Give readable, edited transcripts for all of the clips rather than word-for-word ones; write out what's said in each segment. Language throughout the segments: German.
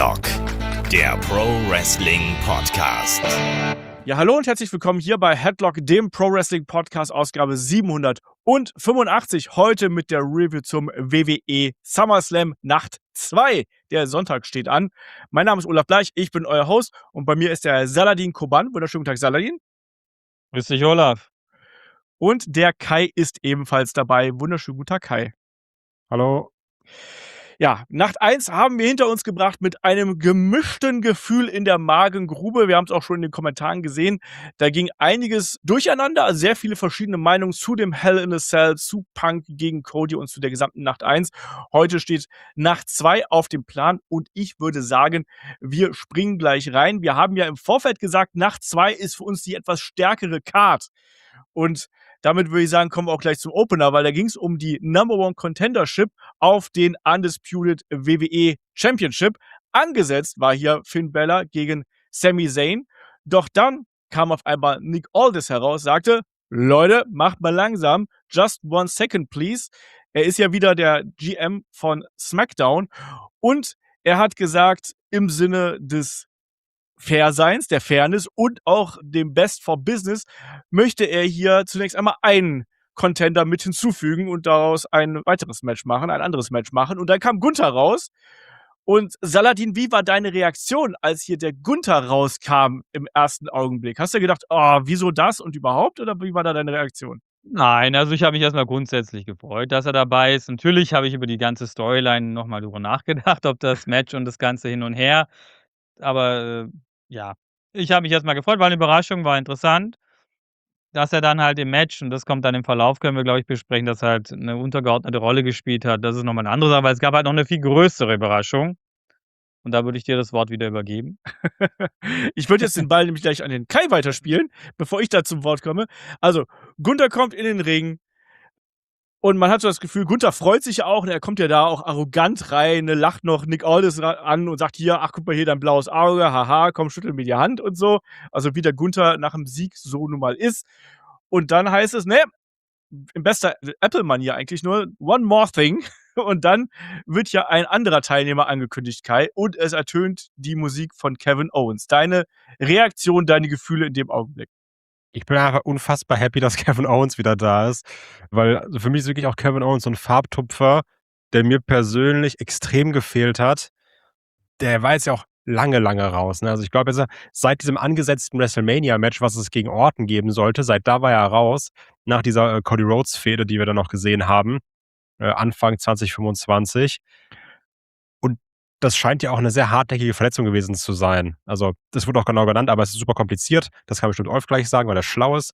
Headlock, der Pro Wrestling Podcast. Ja, hallo und herzlich willkommen hier bei Headlock, dem Pro Wrestling Podcast, Ausgabe 785. Heute mit der Review zum WWE SummerSlam Nacht 2. Der Sonntag steht an. Mein Name ist Olaf Bleich, ich bin euer Host und bei mir ist der Saladin Koban. Wunderschönen guten Tag, Saladin. Grüß dich, Olaf. Und der Kai ist ebenfalls dabei. Wunderschönen guten Tag, Kai. Hallo. Ja, Nacht 1 haben wir hinter uns gebracht mit einem gemischten Gefühl in der Magengrube. Wir haben es auch schon in den Kommentaren gesehen. Da ging einiges durcheinander, also sehr viele verschiedene Meinungen zu dem Hell in a Cell, zu Punk gegen Cody und zu der gesamten Nacht 1. Heute steht Nacht 2 auf dem Plan und ich würde sagen, wir springen gleich rein. Wir haben ja im Vorfeld gesagt, Nacht 2 ist für uns die etwas stärkere Card. Und damit würde ich sagen, kommen wir auch gleich zum Opener, weil da ging es um die Number One Contendership auf den Undisputed WWE Championship. Angesetzt war hier Finn Balor gegen Sami Zayn. Doch dann kam auf einmal Nick Aldis heraus, sagte, Leute, macht mal langsam, just 1 second please. Er ist ja wieder der GM von SmackDown und er hat gesagt, im Sinne des Fairseins, der Fairness und auch dem Best for Business möchte er hier zunächst einmal einen Contender mit hinzufügen und daraus ein weiteres Match machen, ein anderes Match machen. Und dann kam Gunther raus. Und Saladin, wie war deine Reaktion, als hier der Gunther rauskam im ersten Augenblick? Hast du gedacht, oh, wieso das und überhaupt? Oder wie war da deine Reaktion? Nein, also ich habe mich erstmal grundsätzlich gefreut, dass er dabei ist. Natürlich habe ich über die ganze Storyline nochmal drüber nachgedacht, ob das Match und das Ganze hin und her. Aber ja, ich habe mich erstmal gefreut, war eine Überraschung, war interessant. Dass er dann halt im Match, und das kommt dann im Verlauf, können wir, glaube ich, besprechen, dass er halt eine untergeordnete Rolle gespielt hat. Das ist nochmal eine andere Sache, weil es gab halt noch eine viel größere Überraschung. Und da würde ich dir das Wort wieder übergeben. Ich würde jetzt den Ball nämlich gleich an den Kai weiterspielen, bevor ich da zum Wort komme. Also, Gunther kommt in den Ring. Und man hat so das Gefühl, Gunther freut sich ja auch, er kommt ja da auch arrogant rein, lacht noch Nick Aldis an und sagt hier, ach guck mal hier, dein blaues Auge, haha, komm, schüttel mir die Hand und so. Also wie der Gunther nach dem Sieg so nun mal ist. Und dann heißt es, ne, in bester Apple-Manier eigentlich nur, one more thing. Und dann wird ja ein anderer Teilnehmer angekündigt, Kai, und es ertönt die Musik von Kevin Owens. Deine Reaktion, deine Gefühle in dem Augenblick? Ich bin einfach unfassbar happy, dass Kevin Owens wieder da ist, weil also für mich ist wirklich auch Kevin Owens so ein Farbtupfer, der mir persönlich extrem gefehlt hat. Der war jetzt ja auch lange raus, ne? Also ich glaube jetzt seit diesem angesetzten WrestleMania-Match, was es gegen Orton geben sollte, seit da war er raus, nach dieser Cody Rhodes-Fehde, die wir dann noch gesehen haben, Anfang 2025. Und das scheint ja auch eine sehr hartnäckige Verletzung gewesen zu sein. Also, das wurde auch genau genannt, aber es ist super kompliziert. Das kann bestimmt Ulf gleich sagen, weil er schlau ist.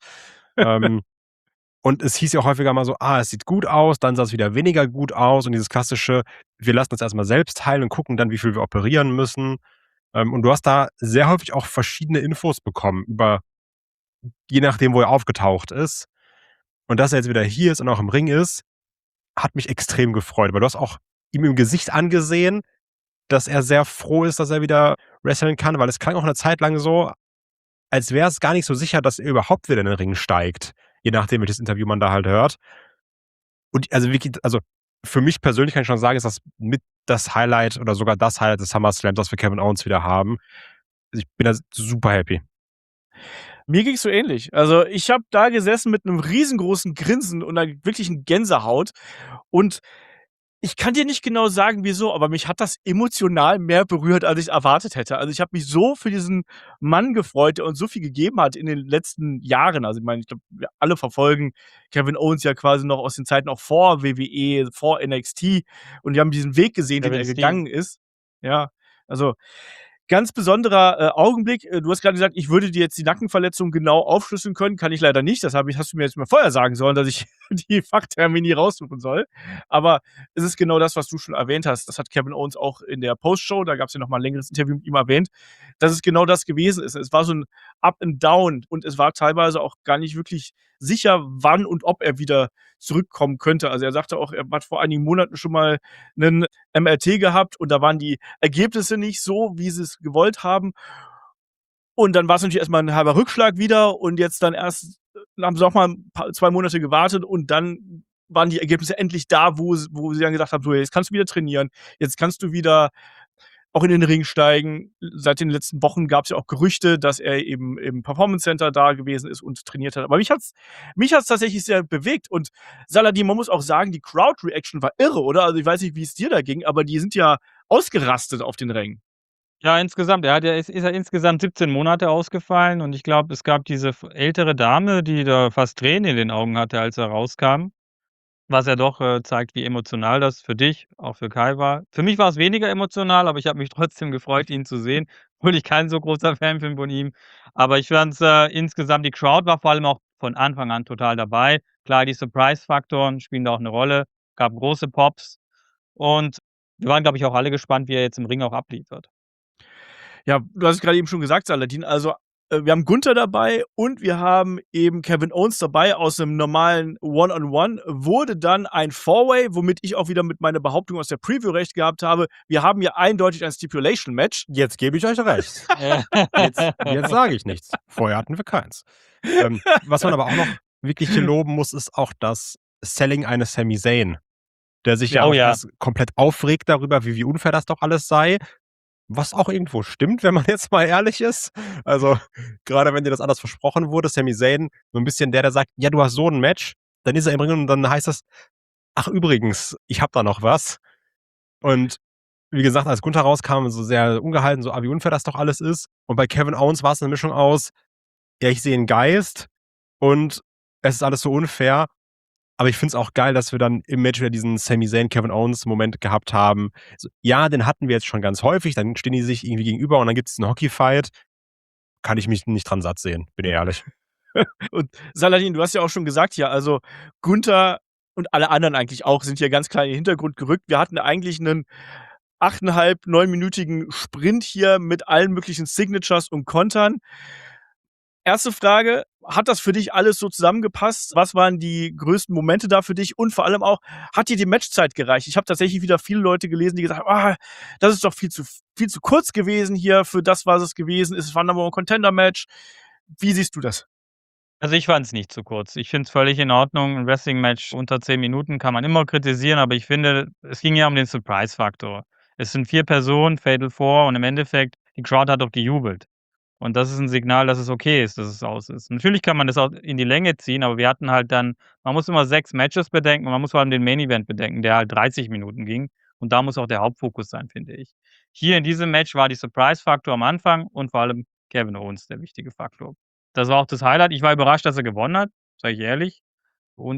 Und es hieß ja auch häufiger mal so, es sieht gut aus, dann sah es wieder weniger gut aus und dieses klassische, wir lassen uns erstmal selbst heilen und gucken dann, wie viel wir operieren müssen. Und du hast da sehr häufig auch verschiedene Infos bekommen über je nachdem, wo er aufgetaucht ist. Und dass er jetzt wieder hier ist und auch im Ring ist, hat mich extrem gefreut, weil du hast auch ihm im Gesicht angesehen, dass er sehr froh ist, dass er wieder wresteln kann, weil es klang auch eine Zeit lang so, als wäre es gar nicht so sicher, dass er überhaupt wieder in den Ring steigt, je nachdem, welches Interview man da halt hört. Und also wirklich, also für mich persönlich kann ich schon sagen, ist das mit das Highlight oder sogar das Highlight des SummerSlams, das wir Kevin Owens wieder haben. Ich bin da super happy. Mir ging's so ähnlich. Also, ich habe da gesessen mit einem riesengroßen Grinsen und einer wirklichen Gänsehaut und ich kann dir nicht genau sagen, wieso, aber mich hat das emotional mehr berührt, als ich erwartet hätte. Also, ich habe mich so für diesen Mann gefreut, der uns so viel gegeben hat in den letzten Jahren. Also, ich meine, ich glaube, wir alle verfolgen Kevin Owens ja quasi noch aus den Zeiten auch vor WWE, vor NXT und wir haben diesen Weg gesehen, den er Kevin Steen. gegangen ist. Ja, also ganz besonderer Augenblick. Du hast gerade gesagt, ich würde dir jetzt die Nackenverletzung genau aufschlüsseln können. Kann ich leider nicht. Das hast du mir jetzt mal vorher sagen sollen, dass ich die Fachtermini raussuchen soll. Aber es ist genau das, was du schon erwähnt hast. Das hat Kevin Owens auch in der Postshow, da gab es ja noch mal ein längeres Interview mit ihm erwähnt, dass es genau das gewesen ist. Es war so ein Up and Down und es war teilweise auch gar nicht wirklich sicher, wann und ob er wieder zurückkommen könnte. Also er sagte auch, er hat vor einigen Monaten schon mal einen MRT gehabt und da waren die Ergebnisse nicht so, wie sie es gewollt haben. Und dann war es natürlich erstmal ein halber Rückschlag wieder und jetzt dann erst haben sie auch mal 2 Monate gewartet und dann waren die Ergebnisse endlich da, wo sie dann gesagt haben, so, jetzt kannst du wieder trainieren, jetzt kannst du wieder auch in den Ring steigen. Seit den letzten Wochen gab es ja auch Gerüchte, dass er eben im Performance Center da gewesen ist und trainiert hat. Aber mich hat's tatsächlich sehr bewegt. Und Saladin, man muss auch sagen, die Crowd-Reaction war irre, oder? Also ich weiß nicht, wie es dir da ging, aber die sind ja ausgerastet auf den Rängen. Ja, insgesamt. Er ist ja insgesamt 17 Monate ausgefallen und ich glaube, es gab diese ältere Dame, die da fast Tränen in den Augen hatte, als er rauskam, was ja doch, zeigt, wie emotional das für dich, auch für Kai war. Für mich war es weniger emotional, aber ich habe mich trotzdem gefreut, ihn zu sehen, obwohl ich kein so großer Fan bin von ihm. Aber ich fand's, insgesamt die Crowd war vor allem auch von Anfang an total dabei. Klar, die Surprise-Faktoren spielen da auch eine Rolle, gab große Pops und wir waren, glaube ich, auch alle gespannt, wie er jetzt im Ring auch abliefert. Ja, du hast es gerade eben schon gesagt, Saladin. Also, wir haben Gunther dabei und wir haben eben Kevin Owens dabei aus 'nem normalen One-on-One. Wurde dann ein Four-Way, womit ich auch wieder mit meiner Behauptung aus der Preview recht gehabt habe. Wir haben hier eindeutig ein Stipulation-Match. Jetzt gebe ich euch recht. Jetzt sage ich nichts. Vorher hatten wir keins. Was man aber auch noch wirklich hier loben muss, ist auch das Selling eines Sami Zayn, der sich ja Oh auch ja. erst komplett aufregt darüber, wie unfair das doch alles sei. Was auch irgendwo stimmt, wenn man jetzt mal ehrlich ist. Also, gerade wenn dir das alles versprochen wurde, Sami Zayn, so ein bisschen der sagt: „Ja, du hast so ein Match“, dann ist er im Ring und dann heißt das: „Ach übrigens, ich habe da noch was.“ Und wie gesagt, als Gunther rauskam, so sehr ungehalten, so: „Ah, wie unfair das doch alles ist.“ Und bei Kevin Owens war es eine Mischung aus: „Ja, ich sehe 'n Geist und es ist alles so unfair.“ Aber ich finde es auch geil, dass wir dann im Match wieder diesen Sami Zayn, Kevin Owens Moment gehabt haben. So, ja, den hatten wir jetzt schon ganz häufig, dann stehen die sich irgendwie gegenüber und dann gibt's 'n Hockey-Fight. Kann ich mich nicht dran satt sehen, bin ich ehrlich. Und Saladin, du hast ja auch schon gesagt hier, also Gunther und alle anderen eigentlich auch sind hier ganz klar in den Hintergrund gerückt. Wir hatten eigentlich 'nen 8,5, 9-minütigen Sprint hier mit allen möglichen Signatures und Kontern. Erste Frage, hat das für dich alles so zusammengepasst? Was waren die größten Momente da für dich? Und vor allem auch, hat dir die Matchzeit gereicht? Ich habe tatsächlich wieder viele Leute gelesen, die gesagt haben: „Ah, das ist doch viel zu kurz gewesen hier für das, was es gewesen ist. Es war 'n Number One Contender Match.“ Wie siehst du das? Also, ich fand es nicht zu kurz. Ich finde es völlig in Ordnung. 'N Wrestling-Match unter 10 Minuten kann man immer kritisieren, aber ich finde, es ging ja um den Surprise-Faktor. Es sind 4 Personen, Fatal 4 und im Endeffekt, die Crowd hat doch gejubelt. Und das ist 'n Signal, dass es okay ist, dass es aus ist. Natürlich kann man das auch in die Länge ziehen, aber wir hatten halt dann man muss immer 6 Matches bedenken und man muss vor allem den Main Event bedenken, der halt 30 Minuten ging. Und da muss auch der Hauptfokus sein, finde ich. Hier in diesem Match war die Surprise-Faktor am Anfang und vor allem Kevin Owens der wichtige Faktor. Das war auch das Highlight. Ich war überrascht, dass er gewonnen hat, sage ich ehrlich. Und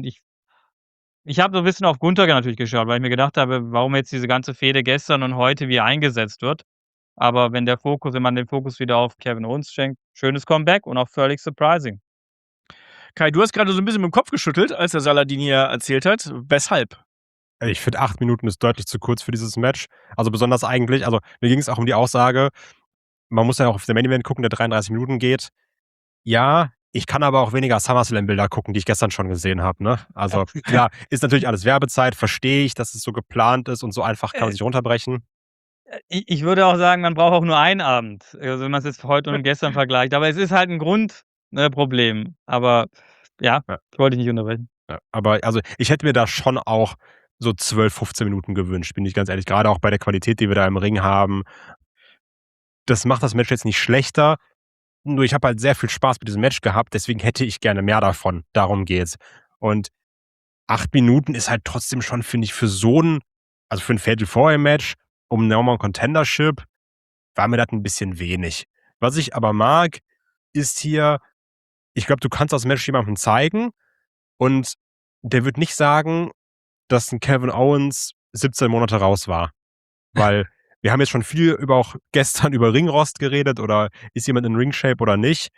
ich habe so 'n bisschen auf Gunther natürlich geschaut, weil ich mir gedacht habe, warum jetzt diese ganze Fehde gestern und heute wie eingesetzt wird. Aber wenn man den Fokus wieder auf Kevin Owens schenkt, schönes Comeback und auch völlig surprising. Kai, du hast gerade so 'n bisschen mit'm Kopf geschüttelt, als der Saladin hier erzählt hat. Weshalb? Ich finde 8 Minuten ist deutlich zu kurz für dieses Match. Also, besonders eigentlich mir ging's auch um die Aussage, man muss ja auch auf den Main Event gucken, der 33 Minuten geht. Ja, ich kann aber auch weniger SummerSlam-Bilder gucken, die ich gestern schon gesehen habe, ne? Also, klar, ist natürlich alles Werbezeit, verstehe ich, dass es so geplant ist und so einfach kann man sich runterbrechen. Ich würde auch sagen, man braucht auch nur einen Abend, also wenn man's jetzt heute und gestern vergleicht. Aber es ist halt 'n Problem. Aber ja, Ja, ich wollte dich nicht unterbrechen. ja. Aber ich hätte mir da schon auch so 12, 15 Minuten gewünscht, bin ich ganz ehrlich. Grade auch bei der Qualität, die wir da im Ring haben. Das macht das Match jetzt nicht schlechter, nur ich habe halt sehr viel Spaß mit diesem Match gehabt, deswegen hätte ich gerne mehr davon. Darum geht's. Und 8 Minuten ist halt trotzdem schon, finde ich, für 'n Fatal 4-Way Match um 'n Number One Contendership war mir das 'n bisschen wenig. Was ich aber mag, ist hier ich glaube, du kannst das Match jemandem zeigen und der wird nicht sagen, dass 'n Kevin Owens 17 Monate raus war. Weil wir haben jetzt schon viel auch gestern über Ringrost geredet oder ist jemand in Ringshape oder nicht.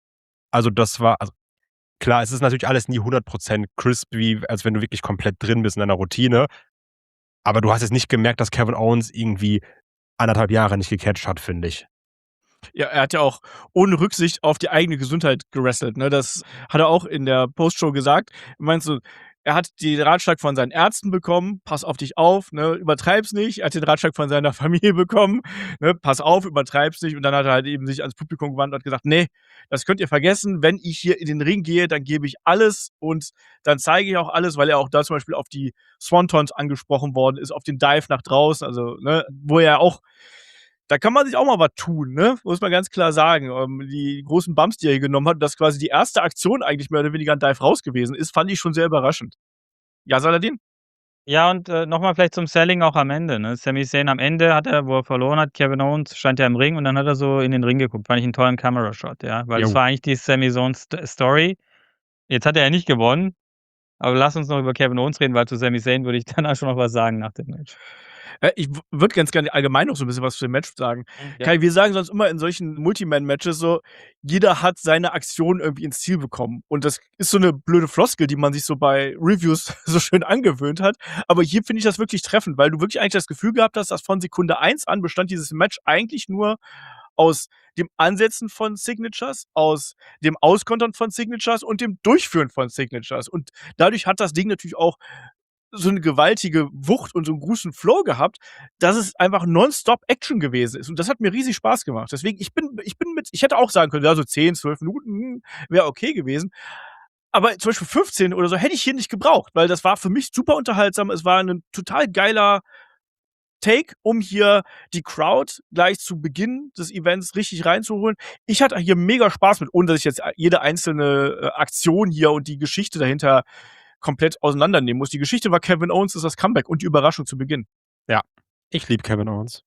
Klar, es ist natürlich alles nie 100% crisp, wie als wenn du wirklich komplett drin bist in deiner Routine. Aber du hast jetzt nicht gemerkt, dass Kevin Owens irgendwie 1,5 Jahre nicht gecatcht hat, finde ich. Ja, er hat ja auch ohne Rücksicht auf die eigene Gesundheit gewrestelt, ne? Das hat er auch in der Postshow gesagt. Meinst du, er hat den Ratschlag von seinen Ärzten bekommen: „Pass auf dich auf, ne, übertreib's nicht.“ Er hat den Ratschlag von seiner Familie bekommen, ne: „Pass auf, übertreib's nicht.“ Und dann hat er halt eben sich ans Publikum gewandt und hat gesagt: „Ne, das könnt ihr vergessen. Wenn ich hier in den Ring gehe, dann gebe ich alles und dann zeige ich auch alles“, weil er auch da zum Beispiel auf die Swantons angesprochen worden ist, auf den Dive nach draußen, also, ne, wo er auch Da kann man sich auch mal was tun, ne? Muss man ganz klar sagen. Die großen Bumps, die er hier genommen hat, dass quasi die erste Aktion eigentlich mehr oder weniger ein Dive raus gewesen ist, fand ich schon sehr überraschend. Ja, Saladin? Ja, und, noch mal vielleicht zum Selling auch am Ende, ne? Sami Zayn am Ende hat er, wo er verloren hat, Kevin Owens stand ja im Ring und dann hat er so in den Ring geguckt. Fand ich 'n tollen Camera-Shot, ja, weil das Jo. war eigentlich die Sami Zayn Story. Jetzt hat er ja nicht gewonnen, aber lass uns noch über Kevin Owens reden, weil zu Sami Zayn würde ich danach schon noch was sagen nach dem Match. Ich würde ganz gerne allgemein noch so ein bisschen was zu dem Match sagen. Ja. Kai, wir sagen sonst immer in solchen Multiman-Matches so, jeder hat seine Aktion irgendwie ins Ziel bekommen. Und das ist so eine blöde Floskel, die man sich so bei Reviews so schön angewöhnt hat. Aber hier finde ich das wirklich treffend, weil du wirklich eigentlich das Gefühl gehabt hast, dass von Sekunde 1 an bestand dieses Match eigentlich nur aus dem Ansetzen von Signatures, aus dem Auskontern von Signatures und dem Durchführen von Signatures. Und dadurch hat das Ding natürlich auch so eine gewaltige Wucht und so einen großen Flow gehabt, dass es einfach nonstop Action gewesen ist. Und das hat mir riesig Spaß gemacht. Deswegen, ich hätte auch sagen können, ja, so 10, 12 Minuten wäre okay gewesen. Aber zum Beispiel 15 oder so hätte ich hier nicht gebraucht, weil das war für mich super unterhaltsam. Es war ein total geiler Take, um hier die Crowd gleich zu Beginn des Events richtig reinzuholen. Ich hatte hier mega Spaß mit, ohne dass ich jetzt jede einzelne Aktion hier und die Geschichte dahinter komplett auseinandernehmen muss. Die Geschichte war Kevin Owens ist das Comeback und die Überraschung zu Beginn. Ja, ich liebe Kevin Owens.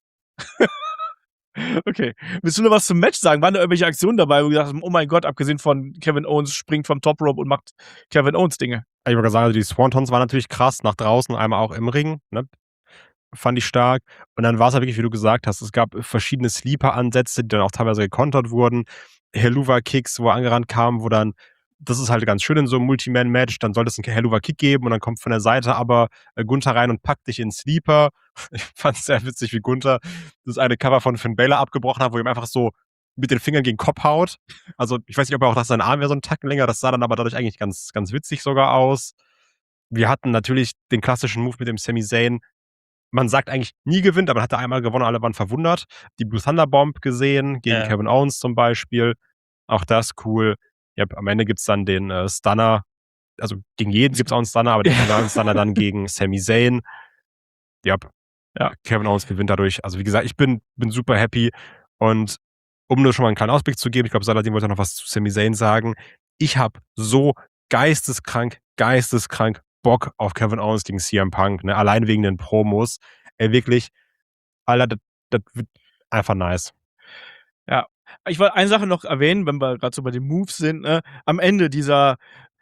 Okay. Willst du noch was zum Match sagen? Waren da irgendwelche Aktionen dabei, wo du gesagt hast, oh mein Gott, abgesehen von Kevin Owens springt vom Top Rope und macht Kevin Owens Dinge? Ich würde sagen, also die Swantons waren natürlich krass, nach draußen, einmal auch im Ring, ne? Fand ich stark. Und dann war es halt wirklich, wie du gesagt hast, es gab verschiedene Sleeper-Ansätze, die dann auch teilweise gekontert wurden. Helluva-Kicks, wo er angerannt kam, wo dann, das ist halt ganz schön in so einem Multiman-Match, dann sollte es einen Helluva-Kick geben und dann kommt von der Seite aber Gunther rein und packt dich in Sleeper. Ich fand es sehr witzig, wie Gunther das eine Cover von Finn Balor abgebrochen hat, wo ihm einfach so mit den Fingern gegen den Kopf haut. Also ich weiß nicht, ob er auch, dass sein Arm wäre so einen Tacken länger, das sah dann aber dadurch eigentlich ganz, ganz witzig sogar aus. Wir hatten natürlich den klassischen Move mit dem Sami Zayn. Man sagt eigentlich nie gewinnt, aber man hatte einmal gewonnen, alle waren verwundert. Die Blue Thunder Bomb gesehen, gegen Ja. Kevin Owens zum Beispiel. Auch das cool. Ja, am Ende gibt's dann den Stunner. Also gegen jeden gibt's auch einen Stunner, aber den Stunner dann gegen Sami Zayn. Ja, Kevin Owens gewinnt dadurch. Also wie gesagt, ich bin super happy. Und um nur schon mal einen kleinen Ausblick zu geben, ich glaube, Saladin wollte noch was zu Sami Zayn sagen. Ich habe so geisteskrank Bock auf Kevin Owens gegen CM Punk, ne? Allein wegen den Promos. Wirklich, Alter, das wird einfach nice. Ja. Ich wollte eine Sache noch erwähnen, wenn wir gerade so bei den Moves sind, ne? Am Ende dieser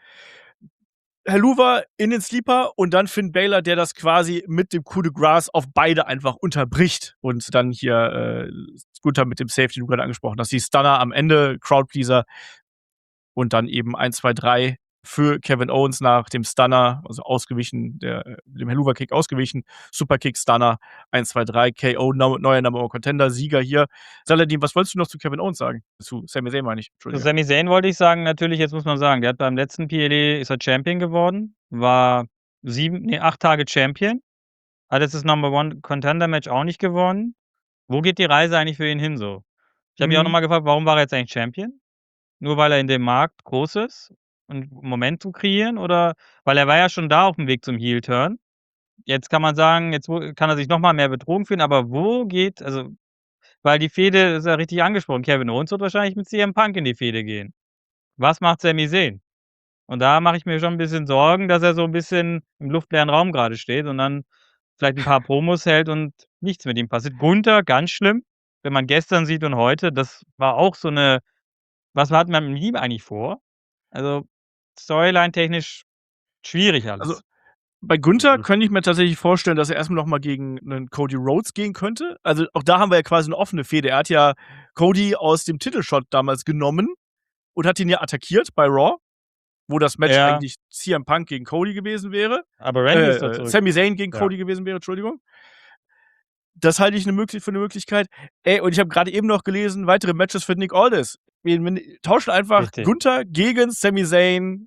Helluva in den Sleeper und dann Finn Balor, der das quasi mit dem Coup de Grace auf beide einfach unterbricht und dann hier Gunther mit dem Save, den du gerade angesprochen hast. Die Stunner am Ende, Crowdpleaser und dann eben 1, 2, 3 für Kevin Owens nach dem Stunner, also ausgewichen, dem Helluva-Kick ausgewichen, Superkick, Stunner, 1, 2, 3, KO, neuer Number One Contender, Sieger hier. Saladin, was wolltest du noch zu Kevin Owens sagen? Zu Sami Zayn meine ich, Zu Entschuldigung. Sami Zayn wollte ich sagen, natürlich, jetzt muss man sagen, der hat beim letzten PLE ist er Champion geworden, war 8 Tage Champion, hat jetzt das Number One Contender Match auch nicht gewonnen. Wo geht die Reise eigentlich für ihn hin so? Ich habe mich auch noch mal gefragt, warum war er jetzt eigentlich Champion? Nur weil er in dem Markt groß ist und Moment zu kreieren oder weil er war ja schon da auf dem Weg zum Heel-Turn. Jetzt kann man sagen, jetzt kann er sich noch mal mehr betrogen fühlen, aber wo geht also, weil die Fehde ist ja richtig angesprochen. Kevin Owens wird wahrscheinlich mit CM Punk in die Fehde gehen. Was macht Sami Zayn? Und da mache ich mir schon ein bisschen Sorgen, dass er so ein bisschen im luftleeren Raum gerade steht und dann vielleicht ein paar Promos hält und nichts mit ihm passiert. Gunther, ganz schlimm, wenn man gestern sieht und heute, das war auch so eine was hat man mit ihm eigentlich vor? Also, Storyline-technisch schwierig alles. Also, bei Gunther könnte ich mir tatsächlich vorstellen, dass er erst mal noch mal gegen 'nen Cody Rhodes gehen könnte. Also, auch da haben wir ja quasi 'ne offene Fehde. Er hat ja Cody aus dem Titelshot damals genommen und hat ihn ja attackiert bei Raw, wo das Match Ja. eigentlich CM Punk gegen Cody gewesen wäre. Aber Randy ist doch zurück. Sami Zayn gegen Ja. Cody gewesen wäre, Entschuldigung. Das halte ich für 'ne Möglichkeit. Ey, und ich habe gerade eben noch gelesen, weitere Matches für Nick Aldis. Wir tauschen einfach Richtig. Gunther gegen Sami Zayn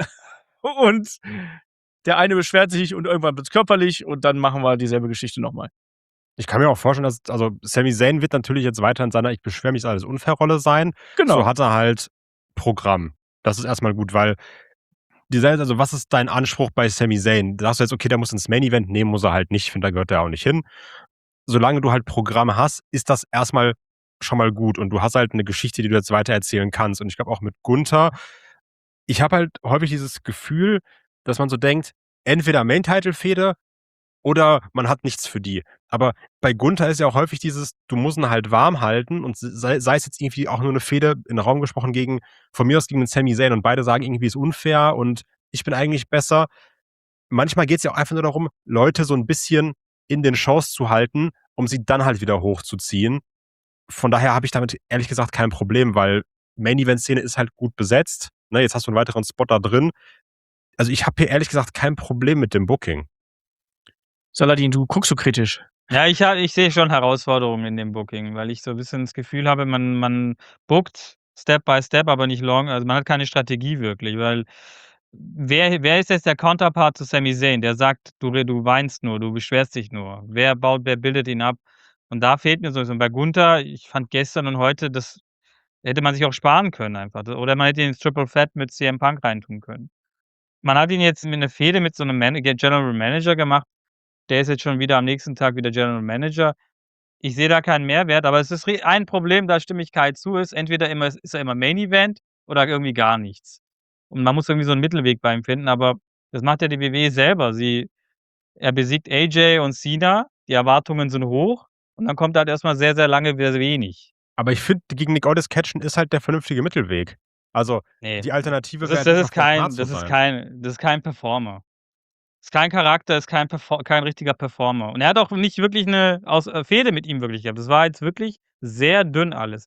und der eine beschwert sich und irgendwann wird's körperlich und dann machen wir dieselbe Geschichte noch mal. Ich kann mir auch vorstellen, dass also Sami Zayn wird natürlich jetzt weiter in seiner Ich beschwere mich, ist alles unfair Rolle sein. Genau. So hat er halt Programm. Das ist erstmal gut, weil also was ist dein Anspruch bei Sami Zayn? Sagst du jetzt, okay, der muss ins Main Event nehmen, muss er halt nicht. Ich finde, da gehört er auch nicht hin. solange du halt Programme hast, ist das erstmal schon mal gut und du hast halt eine Geschichte, die du jetzt weitererzählen kannst. Und ich glaube auch mit Gunther, ich habe halt häufig dieses Gefühl, dass man so denkt, entweder Main-Title-Fehde oder man hat nichts für die. Aber bei Gunther ist ja auch häufig dieses, du musst ihn halt warm halten und sei es jetzt irgendwie auch nur eine Fehde in den Raum gesprochen von mir aus gegen den Sami Zayn und beide sagen irgendwie, ist unfair und ich bin eigentlich besser. Manchmal geht es ja auch einfach nur darum, Leute so ein bisschen in den Shows zu halten, um sie dann halt wieder hochzuziehen. Von daher habe ich damit ehrlich gesagt kein Problem, weil Main-Event-Szene ist halt gut besetzt. Ne, jetzt hast du einen weiteren Spot da drin. Also ich habe hier ehrlich gesagt kein Problem mit dem Booking. Saladin, du guckst so kritisch. Ja, ich sehe schon Herausforderungen in dem Booking, weil ich so 'n bisschen das Gefühl habe, man bookt Step by Step, aber nicht long. Also, man hat keine Strategie wirklich, weil wer ist jetzt der Counterpart zu Sami Zayn, der sagt: „Du weinst nur, du beschwerst dich nur." Wer bildet ihn ab? Und da fehlt mir so 'n bisschen. Bei Gunther, ich fand gestern und heute, das hätte man sich auch sparen können einfach. Oder man hätte ihn ins Triple Threat mit CM Punk reintun können. Man hat ihn jetzt mit 'ne Fehde mit so 'nem General Manager gemacht. Der ist jetzt schon wieder am nächsten Tag wieder General Manager. Ich sehe da keinen Mehrwert, aber es ist ein Problem, da stimme ich Kai zu, ist er immer Main Event oder irgendwie gar nichts. Und man muss irgendwie so 'n Mittelweg bei ihm finden, aber das macht ja die WWE selber. Er besiegt AJ und Cena, die Erwartungen sind hoch und dann kommt halt erst mal sehr, sehr lange sehr wenig. Aber ich finde, gegen Nick Aldis catchen ist halt der vernünftige Mittelweg. Also, Ne, die Alternative das wäre ist halt das einfach ist Brock Hart kein zu das ist sein. kein Performer. Ist kein Charakter, ist kein richtiger Performer. Und er hat auch nicht wirklich 'ne Fehde mit ihm wirklich gehabt. Das war jetzt wirklich sehr dünn alles.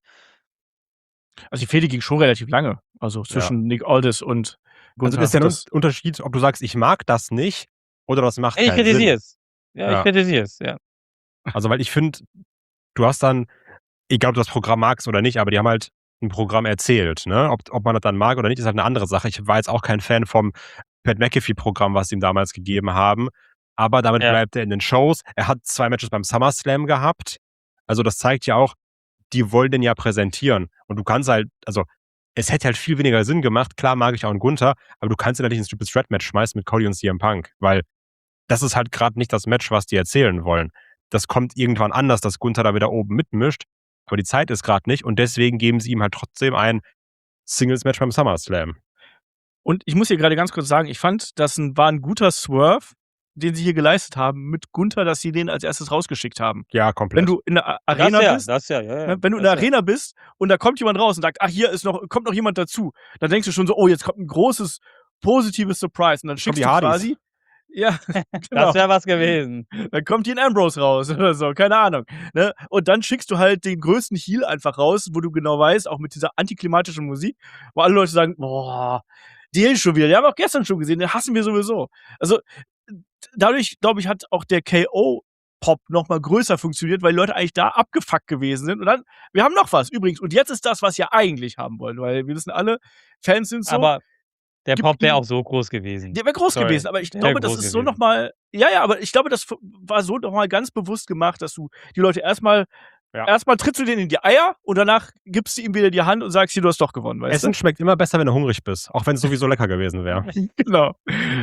Also die Fehde ging schon relativ lange. Also Ja. zwischen Nick Aldis und Also, Gunther. das ist ja 'n Unterschied, ob du sagst: „Ich mag das nicht" oder „das macht Ich keinen Sinn." kritisiere es. Ja, ich Ja. kritisiere es, ja. Also, weil ich finde, du hast dann, egal ob du das Programm magst oder nicht, aber die haben halt 'n Programm erzählt, ne? Ob man das dann mag oder nicht, ist halt 'ne andere Sache. Ich war jetzt auch kein Fan vom Pat McAfee-Programm, was sie ihm damals gegeben haben, aber damit Ja. bleibt er in den Shows. Er hat 2 Matches beim SummerSlam gehabt. Also, das zeigt ja auch, die wollen den ja präsentieren. Und du kannst halt, also, es hätte halt viel weniger Sinn gemacht. Klar mag ich auch 'n Gunther, aber du kannst ihn halt nicht ins Triple Threat Match schmeißen mit Cody und CM Punk, weil das ist halt grad nicht das Match, was die erzählen wollen. Das kommt irgendwann anders, dass Gunther da wieder oben mitmischt, aber die Zeit ist grad nicht und deswegen geben sie ihm halt trotzdem ein Singles-Match beim SummerSlam. Und ich muss hier gerade ganz kurz sagen, ich fand, das war 'n guter Swerve, den sie hier geleistet haben mit Gunther, dass sie den als Erstes rausgeschickt haben. Ja, Wenn komplett. du in der Arena bist, Ja, ne, wenn du in der Arena bist und da kommt jemand raus und sagt: „Ach, kommt noch jemand dazu." Dann denkst du schon so: „Oh, jetzt kommt 'n großes positives Surprise." Und dann Kommen schickst die du Hardys. quasi ja, genau. Das wäre was gewesen. Dann kommt Dean Ambrose raus oder so, keine Ahnung, ne? Und dann schickst du halt den größten Heel einfach raus, wo du genau weißt, auch mit dieser antiklimatischen Musik, wo alle Leute sagen: „Boah, den schon wieder. Den haben wir auch gestern schon gesehen, den hassen wir sowieso." Also, dadurch, glaube ich, hat auch der KO-Pop noch mal größer funktioniert, weil die Leute eigentlich da abgefuckt gewesen sind. Und dann wir haben noch was übrigens. Und jetzt ist das, was wir eigentlich haben wollen, weil wir wissen alle, Fans sind so. Aber der Gib Pop wäre ihm auch so groß gewesen. Der wäre groß Sorry, gewesen, aber ich der wäre glaube, das groß ist so noch gewesen. mal aber ich glaube, das war so noch mal ganz bewusst gemacht, dass du die Leute erstmal trittst du denen in die Eier und danach gibst du ihm wieder die Hand und sagst: „Hier, du hast doch gewonnen", weißt Essen du? schmeckt immer besser, wenn du hungrig bist, auch wenn's sowieso lecker gewesen wäre. Genau.